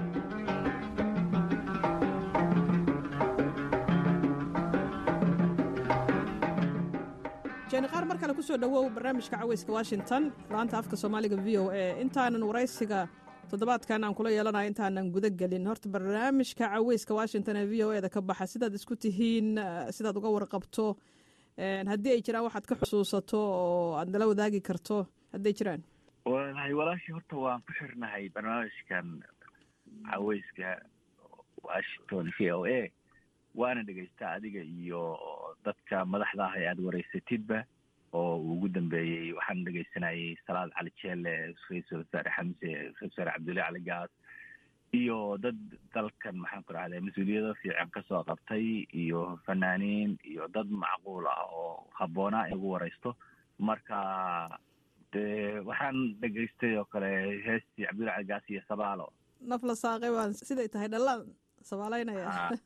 jeeni qaar mar kale ku soo dhowow barnaamijka cawayska washington laanta afka soomaaliga v o a intaanan waraysiga toddobaadkan aan kula yeelanayo intaanan guda gelin horta barnaamijka cawayska washington ee v o e da ka baxa sidaad isku tihiin sidaad uga warqabto haddii ay jiraan waxaad ka xusuusato oo aad nala wadaagi karto hadday jiraan. walaashii horta waan ku xirnahay barnaamijkan cawayska washington v o a waana dhegaystaa adiga iyo dadka madaxda ah ee aada waraysatidba oo ugu dambeeyey waxaan dhegaysanayay salaad cali jeelle ra-iisul wasaare xamse ra-isul wasaare cabdullahi cali gaas iyo dad dalkan maxaan ku rahdaa mas-uuliyado fiican kasoo qabtay iyo fanaaniin iyo dad macquul ah oo habboonaa in lagu waraysto. marka dee waxaan dhegaystay oo kale heestii cabdullahi cali gaas iyo sabaalo naf la saaqay baan siday tahay dhallaan sabaalaynaya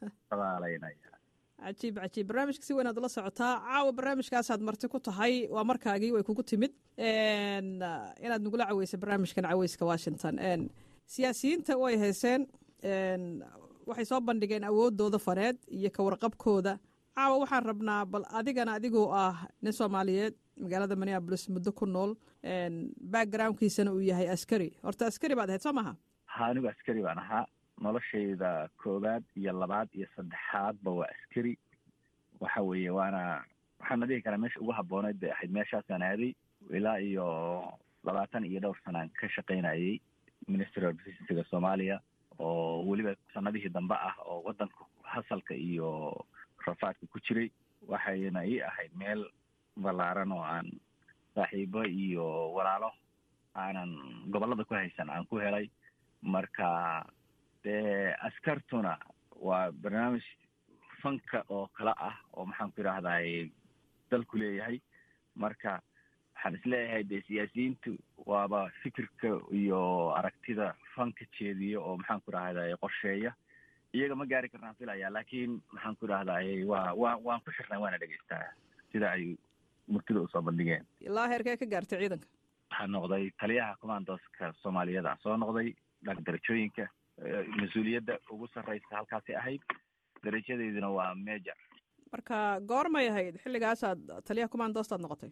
cajiib cajiib. barnaamijka si weyn aad ula socotaa caawa barnaamijkaasaad marti ku tahay waa markaagii way kugu timid inaad nagula caweysa barnaamijkan cawayska washington. siyaasiyiinta way hayseen waxay soo bandhigeen awoodooda faneed iyo ka warqabkooda. caawa waxaan rabnaa bal adigana adigoo ah nin soomaaliyeed magaalada minneapolis muddo ku nool backgroundkiisana uu yahay askari. horta askari baad ahayd soo maha? anigu askari baan ahaa noloshayda koowaad iyo labaad iyo saddexaadba waa askari. waxa weeye waxaan dhihi karaa meesha ugu habbooneyd bay ahayd meeshaasaan aaday ilaa iyo 20 iyo dhowr sanaan ka shaqaynayay ministry of defensiga soomaaliya oo weliba sanadihii dambe ah oo wadanka hasalka iyo rafaadka ku jiray. waxayna ii ahayd meel ballaaran oo aan saaxiibo iyo walaalo aanan gobollada ku haysan aan ku helay. marka dee askartuna waa barnaamij fanka oo kale ah oo maxaan ku idhaahdaay dalku leeyahay. marka waxaan isleeyahay dee siyaasiyiintu waaba fikirka iyo aragtida fanka jeediya oo maxaan ku idhahdaay qorsheeya. iyaga ma gaari karnaan filaya laakiin maxaan ku idhahdaay waan ku xirnay waana dhegaystaa sida ay murtida usoo bandhigeen. ilaa heerkee ka gaartay ciidanka? waxaan noqday taliyaha commandooska soomaaliyeed aan soo noqday dhanka darajooyinka mas-uuliyadda ugu sarreysa halkaasi ahayd. darajadeyduna waa major. marka goormay ahayd xilligaasaad taliyaha commandoostaad noqotay?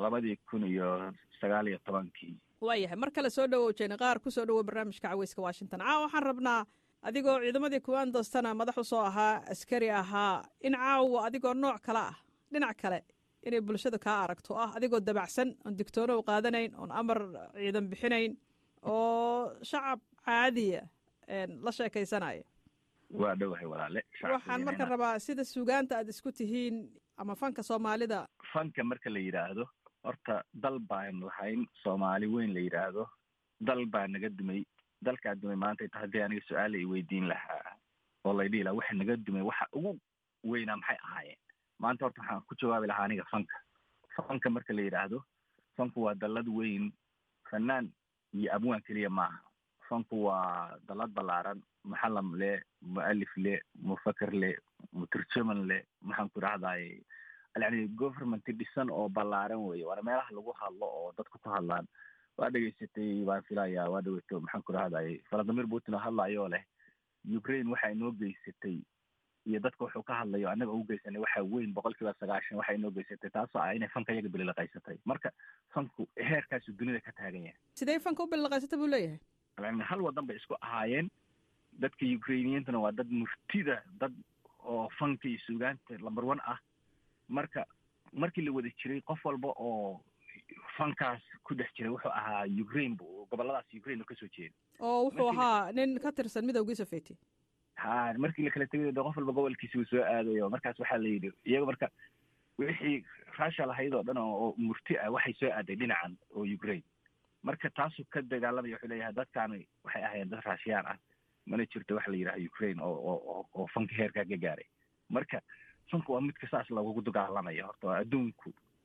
2019 waayahay mar kale soo dhowow jeeni qaar ku soo dhowow barnaamijka cawayska washington. caawa waxaan rabnaa adigoo ciidamadii commandoostana madax u soo ahaa askari ahaa in caawa adigoo nooc kale ah dhinac kale inay bulshada kaa aragto ah adigoo dabacsan oon digtoono u qaadanayn oon amar ciidan bixinayn oo shacab caadiya la sheekaysanaya. waa dhowahay walaale. waxaan marka rabaa sida suugaanta aad isku tihiin ama fanka soomaalida. fanka marka la yidhaahdo horta dal baan lahayn soomaali weyn la yidhaahdo. dal baa naga dumay. dalkaa dumay maanta ta haddii aniga su-aal i weydiin lahaa oo laydhihi lahaa waxa naga dumay waxa ugu weynaa maxay ahaayeen maanta horta waxaan ku jawaabi lahaa aniga fanka marka la yidhaahdo fanku waa dallad weyn. fanaan iyo abwaan keliya maaha. fanku waa dallad ballaaran. muxallam le mualif le mufaker le muturjuman le maxaan ku idhahdaay yani government dhisan oo ballaaran weye. waana meelaha lagu hadlo oo dadku ku hadlaan. waa dhegaysatay baan filayaa waa dhaweyto maxaan ku idhahdaay valadimir putin oo hadlayo leh ukraine waxay noo geysatay iyo dadka wuxuu ka hadlayo annaga ugu geysanay waxa weyn 90% waxay noo geysatay taasoo ah inay fanka iyaga bililaqaysatay. marka fanku heerkaasu dunida ka taagan yahay. sidee fanka u bililaqaysatay buu leeyahay? yani hal wadan bay isku ahaayeen. dadka ukrainiyiintuna waa dad murtida dad oo fanka iyo suugaanta number 1 ah. marka markii la wada jiray qof walba oo fankaas ku dhex jiray wuxuu ahaa Ukraine goboladaas Ukraine ka soo jeeda oo wuxuu ahaa nin ka tirsan midowgii Sovieti. markii la kala tegay qof walba gobolkiisa uu soo aadayo. markaas waxaa la yidhi iyaga marka wixii Russia lahayd oo dhan oo murti ah waxay soo aaday dhinacan oo Ukraine. marka taasuu ka dagaalamaya wuxuu leeyahay dadkaani waxay ahaayeen dad Russian ah mana jirto wax la yidhaahdo Ukraine oo fanka heerkaa ka gaaray. marka fanku waa midka saas lagu dagaalamayo horta adduunku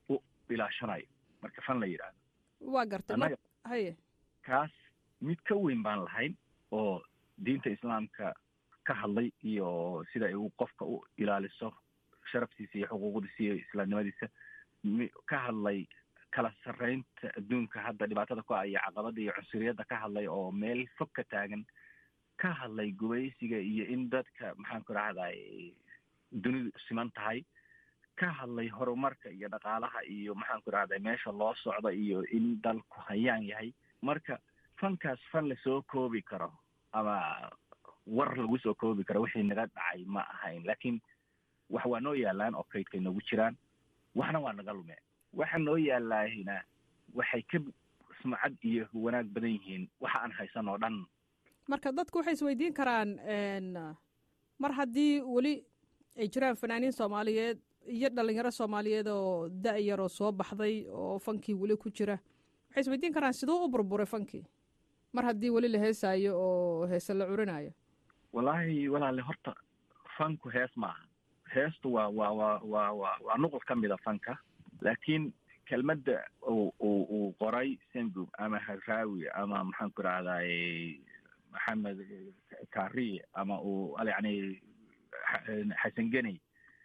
ilaashanayo marka fan la yidhaahdo. waa gartay haye kaas mid ka weyn baan lahayn oo diinta islaamka ka hadlay iyo sida ay qofka u ilaaliso sharaftiisa iyo xuquuqdiisa iyo islaamnimadiisa ka hadlay kala sarreynta adduunka hadda dhibaatada ku ah iyo caqabada iyo cunsuriyadda ka hadlay oo meel fog ka taagan ka hadlay gubaysiga iyo in dadka maxaan ku rahday dunidu siman tahay ka hadlay horumarka iyo dhaqaalaha iyo maxaan ku rahday meesha loo socdo iyo in dalku hayaan yahay. marka fankaas fan la soo koobi karo ama war lagu soo koobi karo wixii naga dhacay ma ahayn, laakiin wax waa noo yaalaan oo kaydkay noogu jiraan, waxna waa naga lume. waxa noo yaalaahina waxay ka sumcad iyo wanaag badan yihiin waxa aan haysan oo dhan. marka dadku waxay isweydiin karaan mar haddii weli ay jiraan fanaaniin soomaaliyeed iyo dhalinyaro soomaaliyeed oo da-yar oo soo baxday oo fankii weli ku jira, waxay isweydiin karaan siduu u burburay fankii mar haddii weli la heesaayo oo heese la curinayo. wallaahi walaale horta fanku hees maaha. heestu waa nuqul ka mida fanka, laakiin kelmadda uu qoray sengub ama haraawi ama maxaan ku rahday maxamed kaariye ama uu yani xasan geney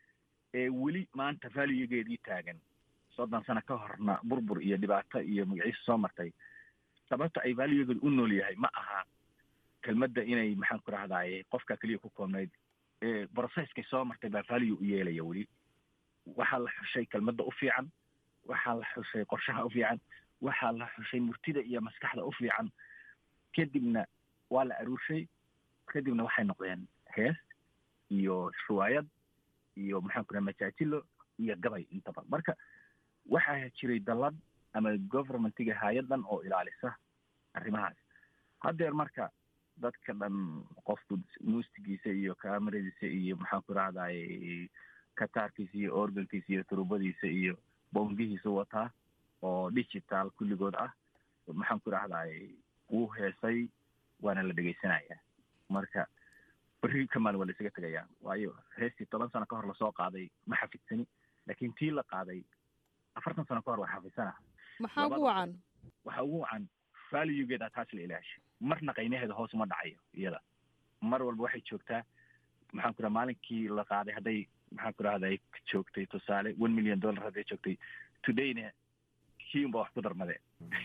ee weli maanta valuegeedii taagan 30 sano ka horna burbur iyo dhibaato iyo magaciisa soo martay. sababta ay valuegeedu u nool yahay ma aha kelmadda inay maxaan ku rahday qofka kaliya ku koobnayd processkay soo martay baa value u yeelaya weli. waxaa la xushay kelmadda u fiican, waxaa la xushay qorshaha u fiican, waxaa la xushay murtida iyo maskaxda u fiican, kadibna waa la aruurshay, kadibna waxay noqdeen hees iyo riwaayad iyo maxaan ku rahay majaajilo iyo gabay intaba. marka waxaa jiray dallad ama governmentiga hay-adan oo ilaalisa arrimahaas. haddeer marka dadka dhan qofku muusigiisa iyo kaamaradiisa iyo maxaan ku rahday kataarkiisa iyo organkiisa iyo turubadiisa iyo bongihiisa wataa oo digital kulligood ah, maxaan ku rahday wuu heesay waana la dhegaysanaya. marka beri kamaan waa la isaga tegaya, waayo heestii 10 sano ka hor lasoo qaaday ma xafidsani, laakiin tii la qaaday 40 sano ka hor waa xafisana. maxaa ugu wacan? waxa ugu wacan valuegeeda taas la ilaashay. marna qiimaheeda hoos uma dhacayo iyada, mar walba waxay joogtaa maxaan ku rahay maalinkii la qaaday hadday maxaan ku rahday joogtay tusaale $1 million hadday joogtay, todayna kiinba wax ku darmade.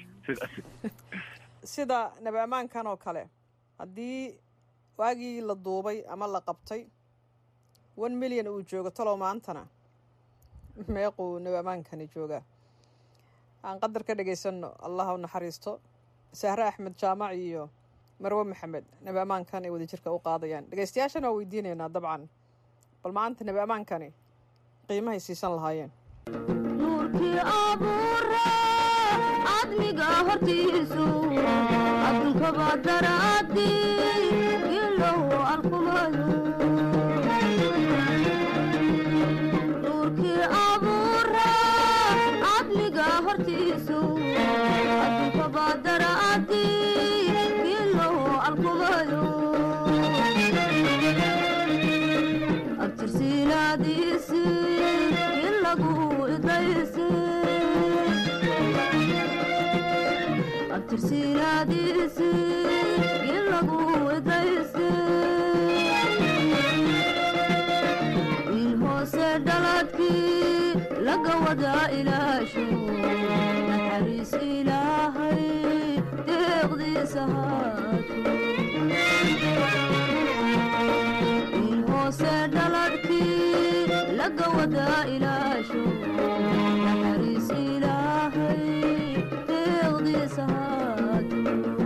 sida nabi ammaankan oo kale haddii waagii la duubay ama la qabtay 1 milyan uu joogo talow maantana meequu nabi ammaankani joogaa? aan qadar ka dhegaysanno. allah u naxariisto sahre axmed jaamac iyo marwe maxamed nabi ammaankan ay wada jirka u qaadayaan. dhegaystayaashana waa weydiinaynaa dabcan bal maanta nabi ammaankani qiimahay siisan lahaayeen. nuurkii abuure cadmiga hortiisu adduunkaba daraadii ilow arkumayo. nuurkii abuure cadmiga hortiisu adduunkaba daraadii ilow arkumayo. abtirsiinaadiisi in lagu idaysi, abtirsiinaadiisi in lagu idaysi. in hoose dhaladkii laga wada ilaasho naxariis ilaahay deeqdiisa haato. in hoose dhaladkii laga wada ilaasho naxariis ilaahay deeqdiisa haato.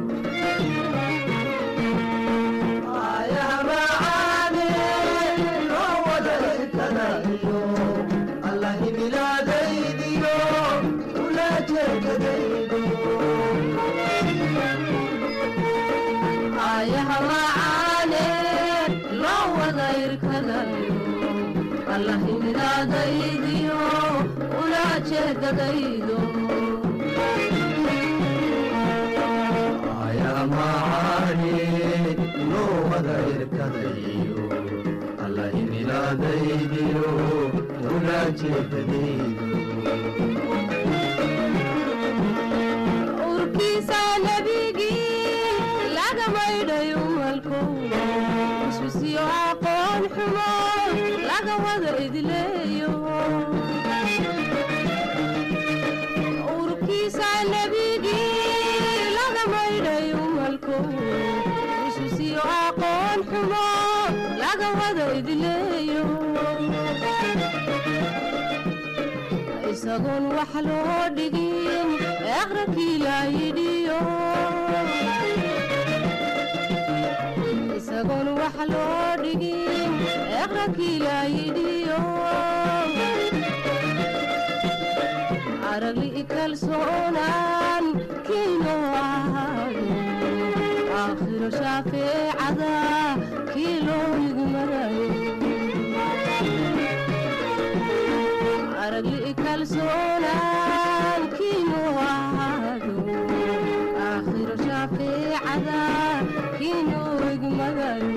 allah himilaadaydiyo ula jeedadaydo aya macaani loo wada irkadayo allah himilaadaydiyo ula jeedadaydo aqoon xumo laga wada idleeyo urkiisa nebigii laga maydhay umalko ususiyo aqoon xumo laga wada idleeyo isagoon wax loo dhigin aqrakii la yidhiyo isagoon wax loo dhigin aqrakii la yidhiyo aragli kalsoonaan kiino ahaado aakhiro shaafiicada kii loo igmarayo aragli kalsoonaan kiino ahaado aakhiro shaafiicada kii loo igmarayo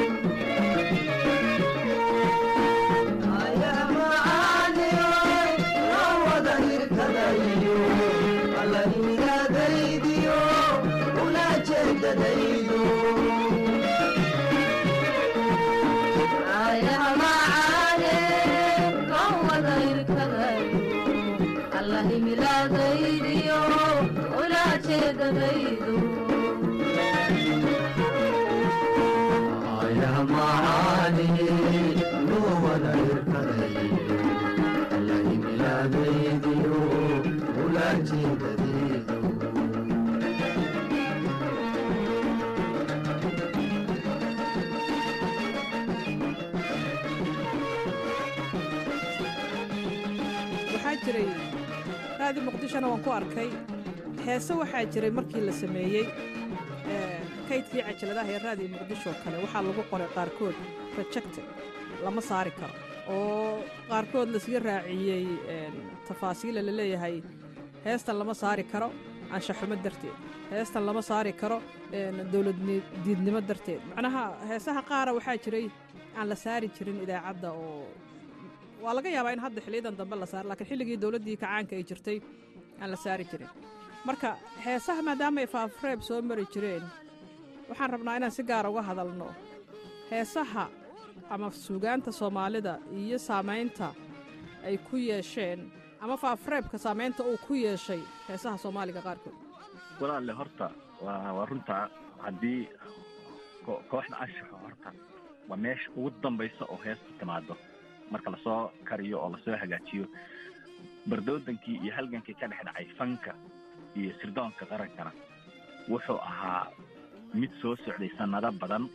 raadi muqdishona waan ku arkay heese waxaa jiray markii la sameeyey kaydkii cajaladaha ee raadiyo muqdisho kale waxaa lagu qoray qaarkood rejected lama saari karo oo qaarkood lasga raaciyey tafaasiila la leeyahay heestan lama saari karo anshaxumo darteed heestan lama saari karo dowlad diidnimo darteed macnaha heesaha qaara waxaa jiray aan la saari jirin idaacadda oo waa laga yaabaa in hadda xiliyadan dambe la saaro laakiin xilligii dowladdii kacaanka ay jirtay aan la saari jirin marka heesaha maadaama ay faafreeb soo mari jireen waxaan rabnaa inaan si gaara uga hadalno heesaha ama suugaanta soomaalida iyo saamaynta ay ku yeesheen ama faafreebka saamaynta uu ku yeeshay heesaha soomaaliga qaarkood walaalle horta waa runta haddii kooxda anshaxo horta waa meesha ugu dambaysa oo heesta timaado marka lasoo kariyo oo lasoo hagaajiyo bardoodankii iyo halgankii ka dhex dhacay fanka iyo sirdoonka qarankana wuxuu ahaa mid soo socday sannado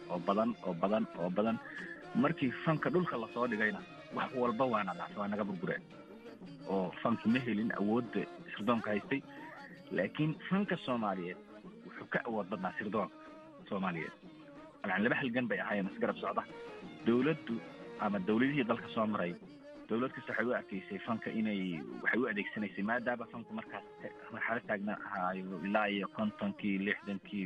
badan markii fanka dhulka lasoo dhigayna wax walba waana dhacsa waa naga burbureen oo fanki ma helin awoodda sirdoonka haystay laakiin fanka soomaaliyeed wuxuu ka awood badnaa sirdoonka soomaaliyeed yani laba halgan bay ahaayeen isgarab socda dowladdu ama dowladihii dalka soo maray dowlad kasta waxay u arkaysay fanka waxay u adeegsanaysay maadaama fanku markaas marxalad taagna ahaayo ilaa iyo 50kii 60kii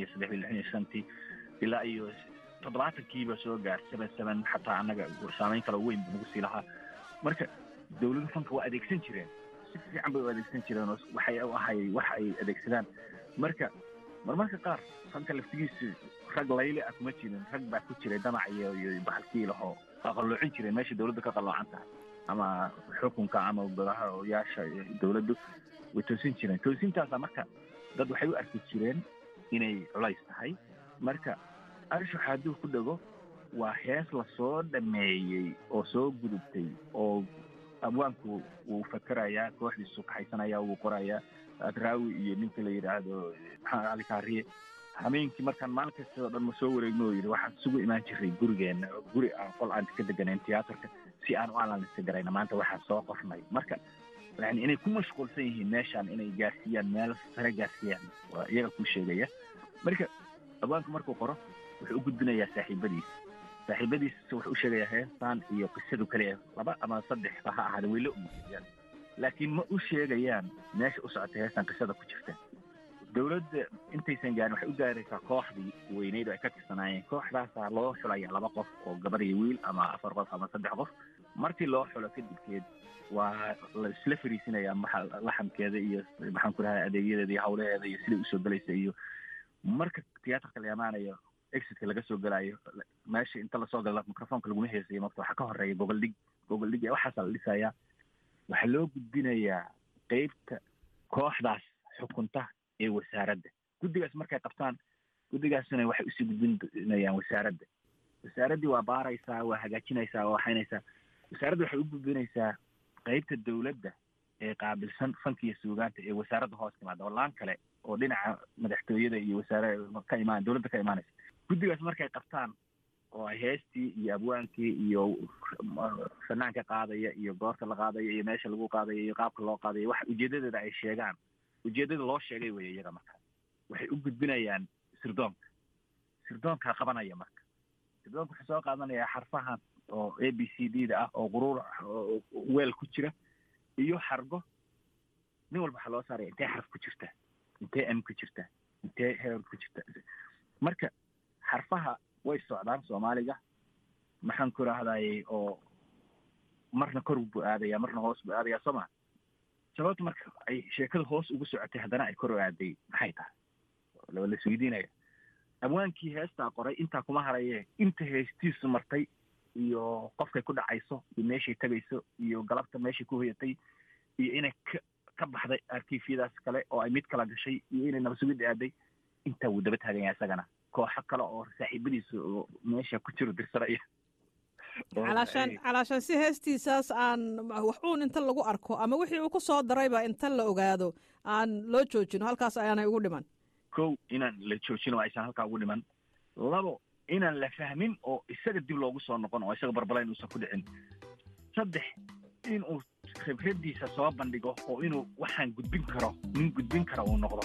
63 ilaa iyo 70kiiba soo gaar 77 xataa annaga saamayn kale weyn nagu sii lahaa marka dowladdu fanka waa adeegsan jireen si fiican bay u adeegsan jireen waxay u ahay wax ay adeegsadaan marmarka qaar fanka laftigiisa rag layle ah kuma jirin rag baa ku jiray damac iyo bahalkii lahoo aqalloocin jireen meesha dowladdu ka qalloocan tahay ama xukunka ama golahayaasha dowladdu way toosin jireen toosintaasa marka dad waxay u arki jireen inay culays tahay marka anshax hadduu ku dhego waa hees lasoo dhameeyey oo soo gudubtay oo abwaanku wuu fakerayaa kooxdiisu kaxaysanaya wuu qorayaa adraawi iyo ninka la yidhaahdo maxamed cali kaariye hameenkii markaan maalin kasta oo dhan ma soo wareegno oo yidhi waxaan isugu imaan jiray gurigeenna guri aan qol aan ka deganayn tiyaatarka si aan u analyse garayna maanta waxaan soo qornay marka yani inay ku mashquulsan yihiin meeshaan inay gaarsiiyaan meel sare gaarsiiyaan waa iyaga kuu sheegaya marka abwaanku markuu qoro wuxuu u gudbinayaa saaxiibadiis wuxuu u sheegayaa heestaan iyo qisadu kale laba ama saddex ha ahaada way la ogeyaan laakiin ma u sheegayaan meesha u socotay heestaan qisada ku jirta dowladda intaysan gaarin waxay u gaaraysaa kooxdii weyneyd oo ay ka tirsanaayeen kooxdaasaa loo xulayaa 2 qof oo gabar iyo wiil ama 4 qof ama 3 qof markii loo xulo kadibkeed waa la isla fariisinayaa laxamkeeda iyo maxaan ku dhahay adeegyadeeda iyo hawlaheeda iyo siday usoo galaysa iyo marka tiyaatarka la imaanayo exitka laga soo gelayo meesha inta lasoo gala microfonka laguma heesayo marka waxaa ka horeeya gogol dhig waxaasaa la dhisayaa waxaa loo gudbinayaa qeybta kooxdaas xukunta ee wasaaradda guddigaas markay qabtaan guddigaasna waxay usii gudbinayaan wasaaraddii waa baaraysaa waa hagaajinaysaa waa waxaynaysaa wasaaradda waxay u gudbinaysaa qeybta dawladda ee qaabilsan fanka iyo suugaanta ee wasaaradda hoos timaada oo laan kale oo dhinaca madaxtooyada iyo dawladda ka imaanaysa guddigaas markay qabtaan oo ay heestii iyo abwaankii iyo fanaanka qaadaya iyo goorta la qaadaya iyo meesha lagu qaadaya iyo qaabka loo qaadaya wax ujeedadeeda ay sheegaan ujeedada loo sheegay weeye iyaga marka waxay u gudbinayaan sirdoonkaa qabanaya marka sirdoonka wuxuu soo qaadanayaa xarfahan oo a b c d da ah oo quruur weel ku jira iyo xargo nin walba waxaa loo saaraya intee xarf ku jirta intee m ku jirta intee heer ku jirta marka xarfaha way socdaan soomaaliga maxaan ku rahdaayey oo marna kor buu aadaya marna hoos buu aadaya sooma sababta marka ay sheekada hoos ugu socotay haddana ay kor u aaday maxay tahay la isweydiinaya abwaankii heestaa qoray intaa kuma haraye inta heestiisu martay iyo qofkay ku dhacayso iyo meeshay tagayso iyo galabta meeshay ku hoyatay iyo inay ka baxday artifiyadaas kale oo ay mid kala gashay iyo inay nabasugid aaday intaa wuu daba taagan yahay isagana kooxo kale oo saaxiibadiisa oo meesha ku jiro dirsanaya calaashaan si heestiisaas aan wax uun inta lagu arko ama wixii uu ku soo darayba inta la ogaado aan loo joojino halkaas ayaanay ugu dhiman 1 inaan la joojino aysan halkaa ugu dhiman 2 inaan la fahmin oo isaga dib loogu soo noqon oo isaga barbalayn uusan ku dhicin 3 inuu khibradiisa soo bandhigo oo inuu waxaan gudbin karo nin gudbin kara uu noqdo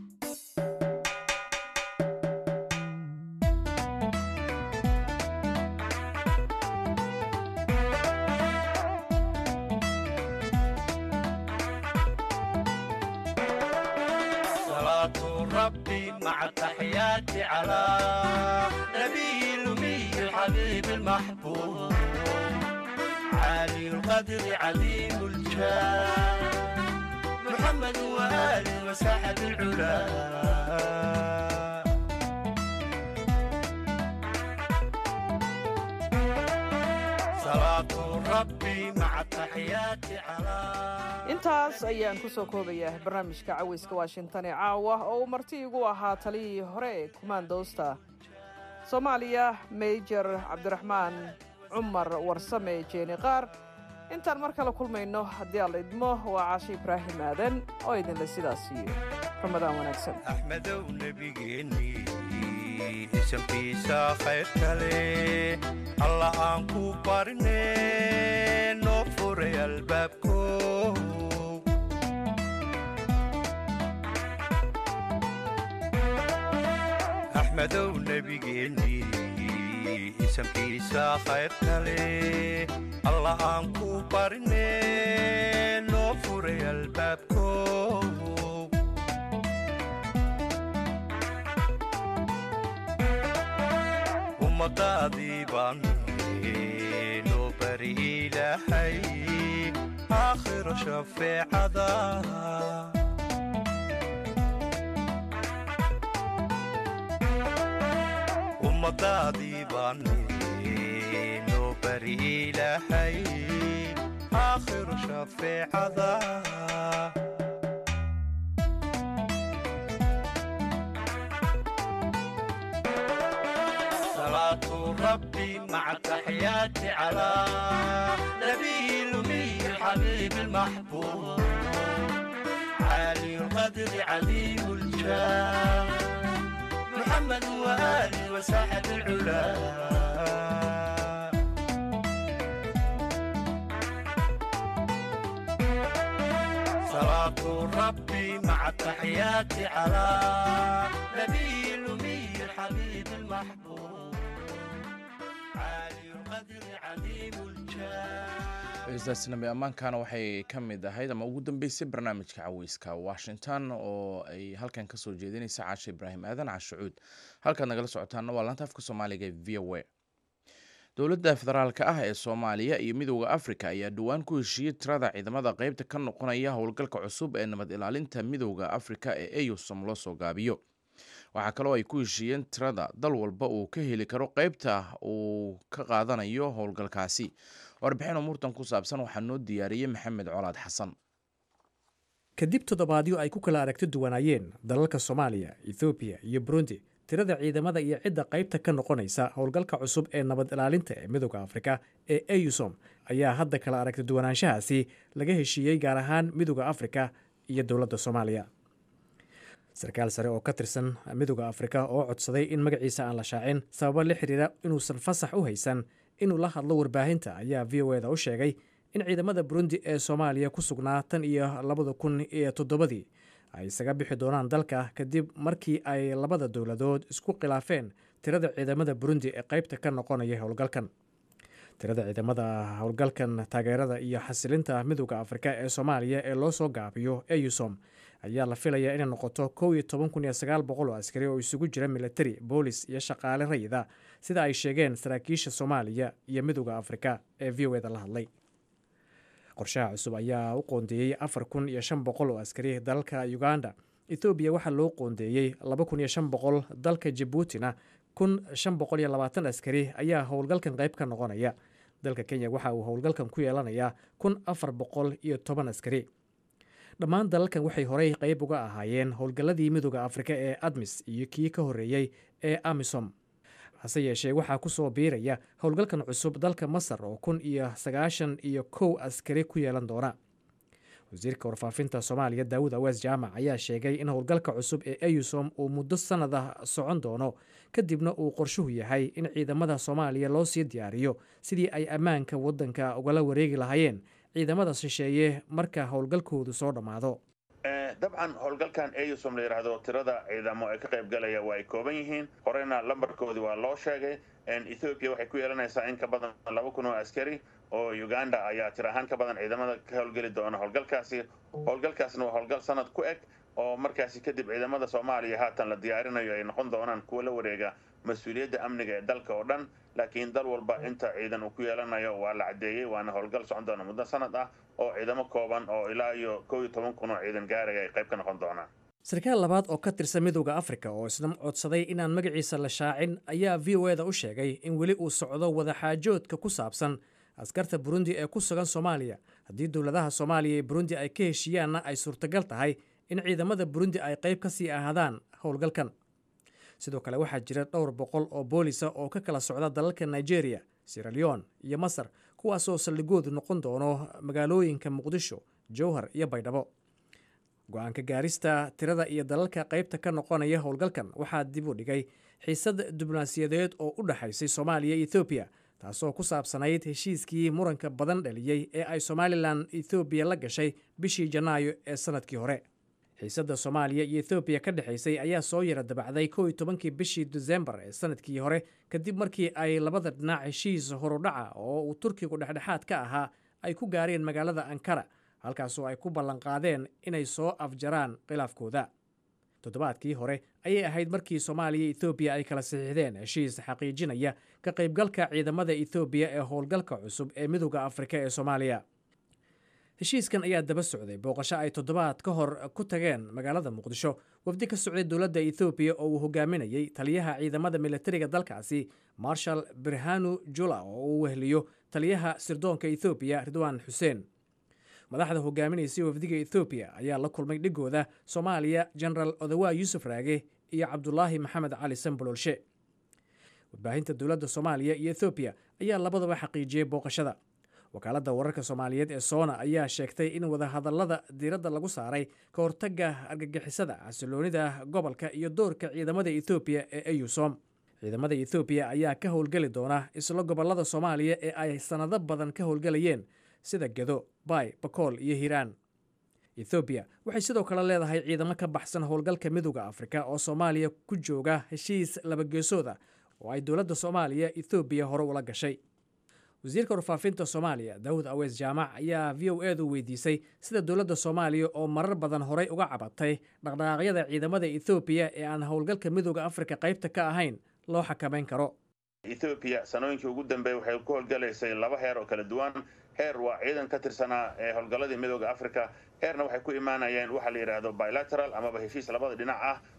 ربي مع تحياتي على نبي الأمي الحبيب المحبوب عالي القدر عظيم الجاه محمد وآله وساحب العلا صلاة ربي مع تحياتي على intaas ayaan ku soo koobayaa barnaamijka caweyska washington ee caawa oo uu marti igu ahaa taliyihii hore ee kumaandoosta soomaaliya major cabdiraxmaan cumar warsame jeeni qaar intaan mar kale kulmayno haddii alla idmo waa caashe ibraahim aadan oo idinle sidaas iyo ramadaan wanaagsan axmedow nebigeennii isamkiisa khayr kale alla aan ku barine noo furay albaabko axmedow nebigeennii isamkiisa khayr kale alla aan ku barine noo furay albaabko ummadaadii baan noo bari ilaahay aakhiro shafeecada ummadaadii baan noo bari ilaahay aakhiro shafeecada صلاة ربي مع تحياتي على نبي الأمي الحبيب المحبوب عالي القدر عظيم الجاه محمد وآله وساحب العلا صلاة ربي مع تحياتي على نبي الأمي الحبيب المحبوب heestaasnami ammaankana waxay ka mid ahayd ama ugu dambeysay barnaamijka caweyska washington oo ay halkan ka soo jeedinaysa caashe ibraahim aadan cashucuud halkaad nagala socotaana waa laanta afka soomaaliga ee v o a dowladda federaalka ah ee soomaaliya iyo midooda afrika ayaa dhowaan ku heshiiyey tirada ciidamada qeybta ka noqonaya howlgalka cusub ee nabad ilaalinta midooda afrika ee eusom loo soo gaabiyo waxaa kaloo ay ku heshiiyeen tirada dal walba uu ka heli karo qaybta uu ka qaadanayo howlgalkaasi. warbixin umuurtan ku saabsan waxaa noo diyaariyey maxamed colaad xasan. kadib toddobaadyo ay ku kala aragti duwanaayeen dalalka soomaaliya, ethoobiya iyo burundi tirada ciidamada iyo cidda qaybta ka noqonaysa howlgalka cusub ee nabad ilaalinta ee midooda afrika ee EUSOM ayaa hadda kala aragti duwanaanshahaasi laga heshiiyey gaar ahaan midooda afrika iyo dowladda soomaaliya. sarkaal sare oo ka tirsan midooda afrika oo codsaday in magaciisa aan la shaacin sababo la xiriira inuusan fasax u haysan inuu la hadlo warbaahinta ayaa v o eda u sheegay in ciidamada burundi ee soomaaliya ku sugnaa tan iyo 2007 ay isaga bixi doonaan dalka kadib markii ay labada dowladood isku khilaafeen tirada ciidamada burundi ee qaybta ka noqonaya howlgalkan. tirada ciidamada howlgalkan taageerada iyo xasilinta midooda afrika ee soomaaliya ee loo soo gaabiyo EUSOM ayaa la filayaa inay noqoto 11,900 oo askari oo isugu jira militari, boolis iyo shaqaale rayida sida ay sheegeen saraakiisha soomaaliya iyo midooda afrika ee v o eda la hadlay. qorshaha cusub ayaa u qoondeeyey 4,500 oo askari dalka uganda. ethoobiya waxaa loo qoondeeyey 2,500, dalka jabuutina 1,520 askari ayaa howlgalkan qayb ka noqonaya. dalka kenya waxa uu howlgalkan ku yeelanayaa 1,410 askari. dhammaan dalalkan waxay horey qayb uga ahaayeen howlgalladii midooda afrika ee admis iyo kii ka horreeyey ee amisom. hase yeeshee waxaa ku soo biiraya howlgalkan cusub dalka masar oo 1,091 askari ku yeelan doona. wasiirka warfaafinta soomaaliya daawud awees jaamac ayaa sheegay in howlgalka cusub ee EUSOM uu muddo sanada socon doono kadibna uu qorshuhu yahay in ciidamada soomaaliya loo sii diyaariyo sidii ay ammaanka waddanka ugala wareegi lahaayeen ciidamada shisheeye marka howlgalkoodu soo dhammaado. dabcan howlgalkan EUSOM la yidhaahdo tirada ciidamo ee ka qayb galaya waa ay kooban yihiin. horeyna lambarkoodii waa loo sheegay. Ethiopia waxay ku yeelanaysaa in ka badan 2,000 oo askari oo Uganda ayaa tir ahaan ka badan ciidamada ka howlgeli doona howlgalkaasi. howlgalkaasna waa howlgal sanad ku eg oo markaasi kadib ciidamada Soomaaliya haatan la diyaarinayo ay noqon doonaan kuwa la wareega mas'uuliyadda amniga ee dalka oo dhan. laakiin dal walba inta ciidan uu ku yeelanayo waa la cadeeyey waana howlgal socon doona muddo sanad ah oo ciidamo kooban oo ilaa iyo 11,000 oo ciidan gaaraya ay qayb ka noqon doonaan. sarkaal labaad oo ka tirsan midooda afrika oo isna codsaday inaan magaciisa la shaacin ayaa v o eda u sheegay in weli uu socdo wadaxaajoodka ku saabsan askarta burundi ee ku sugan soomaaliya. haddii dowladaha soomaaliya iyo burundi ay ka heshiiyaanna ay suurtagal tahay in ciidamada burundi ay qayb ka sii ahaadaan howlgalkan. sidoo kale waxaa jira dhowr boqol oo boolisa oo ka kala socda dalalka nigeria, sierra leone iyo masar kuwaasoo saldhigoodu noqon doono magaalooyinka muqdisho, jowhar iyo baydhabo. go-aanka gaarista tirada iyo dalalka qaybta ka noqonaya howlgalkan waxaa dib u dhigay xiisad diblomaasiyadeed oo u dhexaysay soomaaliya iyo ethoobiya taasoo ku saabsanayd heshiiskii muranka badan dhaliyey ee ay somalilan ethoobiya la gashay bishii janaayo ee sanadkii hore. xiisadda soomaaliya iyo ethoobiya ka dhexaysay ayaa soo yara dabacday 11kii bishii December ee sanadkii hore kadib markii ay labada dhinac heshiis horudhaca oo uu Turkigu dhexdhexaad ka ahaa ay ku gaareen magaalada Ankara, halkaasoo ay ku ballan qaadeen inay soo afjaraan khilaafkooda. toddobaadkii hore ayay ahayd markii Soomaaliya iyo Ethoobiya ay kala saxiixdeen heshiis xaqiijinaya ka qaybgalka ciidamada Ethoobiya ee howlgalka cusub ee midowga Afrika ee Soomaaliya. heshiiskan ayaa daba socday booqasho ay toddobaad ka hor ku tageen magaalada Muqdisho wafdi ka socday dowladda Ethoobiya oo uu hogaaminayay taliyaha ciidamada militariga dalkaasi Marshal Birhanu Jula oo uu weheliyo taliyaha sirdoonka Ethoobiya Ridwan Hussein. madaxda hogaaminaysa wafdiga Ethoobiya ayaa la kulmay dhigooda Soomaaliya General Odawa Yusuf Raage iyo Cabdullaahi Maxamed Cali Sanbololshe. warbaahinta dowladda Soomaaliya iyo Ethoobiya ayaa labadaba xaqiijiyay booqashada. wakaaladda wararka Soomaaliyeed ee Soona ayaa sheegtay in wadahadallada diiradda lagu saaray ka hortagga argagixisada, xasiloonida gobolka iyo doorka ciidamada Ethoobiya ee EUSOM. ciidamada Ethoobiya ayaa ka howlgali doona isla gobollada Soomaaliya ee ay sanado badan ka howlgalayeen sida Gedo, Bay, Bakool iyo Hiiraan. Ethoobiya waxay sidoo kale leedahay ciidamo ka baxsan howlgalka midowga Afrika oo Soomaaliya ku jooga heshiis laba geesooda oo ay dowladda Soomaaliya Ethoobiya hore ula gashay. wasiirka warfaafinta Soomaaliya Daawud Awees Jaamac ayaa VOA weydiisay sida dowladda Soomaaliya oo marar badan horey uga cabatay dhaqdhaqaaqyada ciidamada Ethoobiya ee aan howlgalka midowga Afrika qaybta ka ahayn loo xakameyn karo. Ethiopia sanooyinkii ugu dambeeyay waxay ku howlgalaysay laba heer oo kala duwan. heer waa ciidan ka tirsanaa ee howlgalladii midowga Afrika, heerna waxay ku imaanayeen waxa la yiraahdo bilateral amaba heshiis labada dhinac ah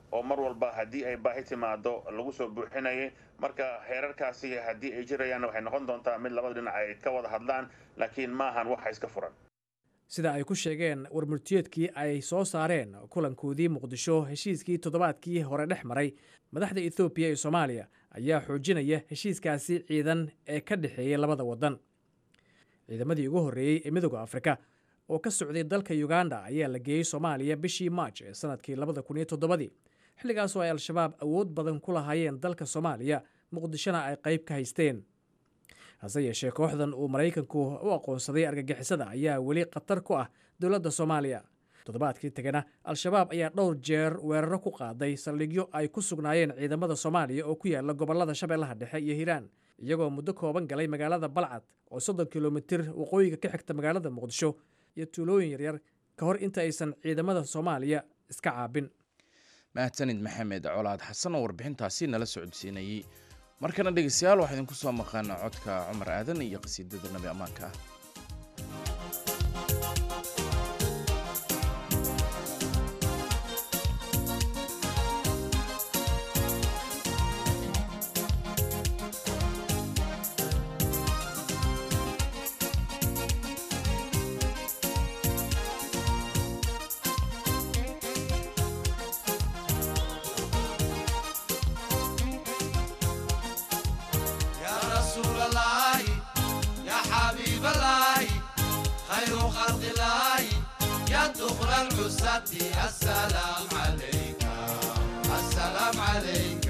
oo mar walba haddii ay baahi timaado lagu soo buuxinayay. marka heerarkaasi haddii ay jirayaan waxay noqon doontaa mid labada dhinac ay ka wada hadlaan, laakiin maahan waxa iska furan. sida ay ku sheegeen warmurtiyeedkii ay soo saareen kulankoodii muqdisho heshiiskii toddobaadkii hore dhex maray madaxda ethoobiya iyo soomaaliya ayaa xoojinaya heshiiskaasi ciidan ee ka dhexeeyay labada waddan. ciidamadii ugu horreeyey ee midooda afrika oo ka socday dalka uganda ayaa la geeyey soomaaliya bishii maaj ee sanadkii 2007 xilligaasoo ay al-shabaab awood badan ku lahaayeen dalka soomaaliya muqdishona ay qayb ka haysteen. hase yeeshee kooxdan uu maraykanku u aqoonsaday argagixisada ayaa weli khatar ku ah dowladda soomaaliya. toddobaadkii tegana al-shabaab ayaa dhowr jeer weeraro ku qaaday saldhigyo ay ku sugnaayeen ciidamada soomaaliya oo ku yaala gobollada shabeellaha dhexe iyo hiiraan, iyagoo muddo kooban galay magaalada balcad oo 30 kilomitir waqooyiga ka xigta magaalada muqdisho iyo tuulooyin yaryar ka hor inta aysan ciidamada soomaaliya iska caabin. mahadsanid maxamed colaad xasan oo warbixintaasi nala socodsiinayey. markana dhegeystayaal waxaa idinku soo maqan codka cumar aadan iyo qasiidada nabi ammaanka ah. السلام عليك السلام عليك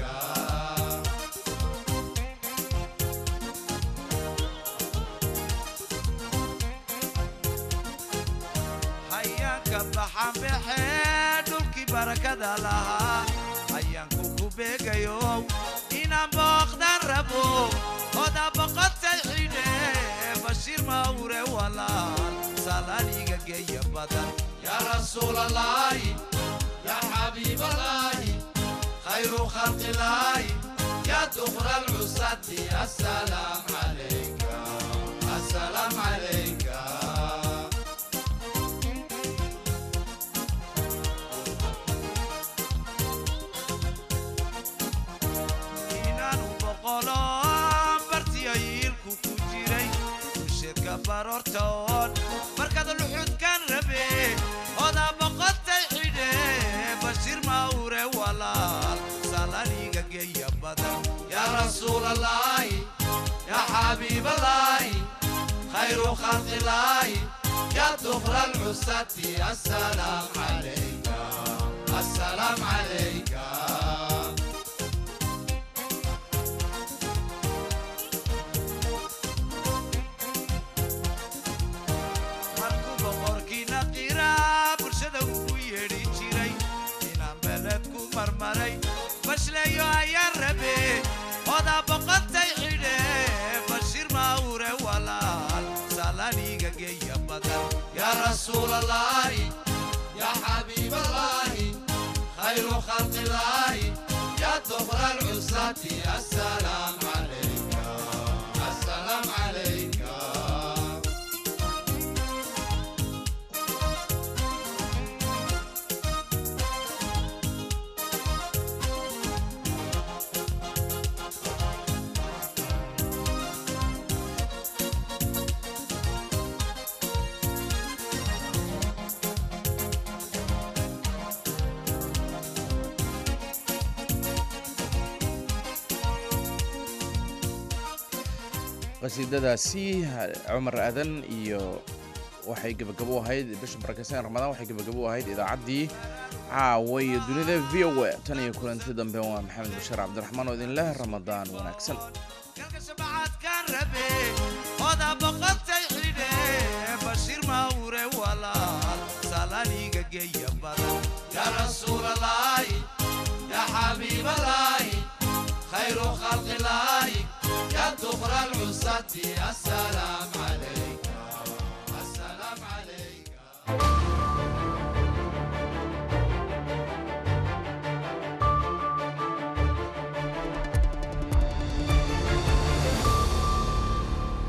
حياك بحام بحيدك بركة لها حياك كوبيك يوم إنا بقدر ربو خدا بقد تحيني بشير موري ولا سلالي جاي بدن يا رسول الله يا حبيب الله خير خلق الله يا دخر العصاة السلام عليك السلام عليك إنان بقولان برتيايلكو كجيري وشيرك بارورتون بركض اللحود كان ربي هذا بقت حيده بشير ماوره ولا سالانيغا جاي بدن يا رسول الله يا حبيب الله خير خلق الله يا دخر العصاة السلام عليك السلام عليك بشليو يا ربي هذا بقت حيده بشير ماوره ولا سالاني جاي بدل يا رسول الله يا حبيب الله خير خلق الله يا دخر العصاة السلام عليك السلام عليك qasiidadaasi cumar aadan iyo waxay gabagabo ahayd bisha barakeysan ramadaan waxay gabagabo ahayd idaacaddii caawa iyo dunida VOA tan iyo kulanti dambe waa maxamed bashir cabdiraxmaan oo idin leh ramadaan wanaagsan هذا بقت حيده بشير ماوره ولا سالانيغا جاي بدل يا رسول الله يا حبيب الله خير خلق الله يا دخر العصاة السلام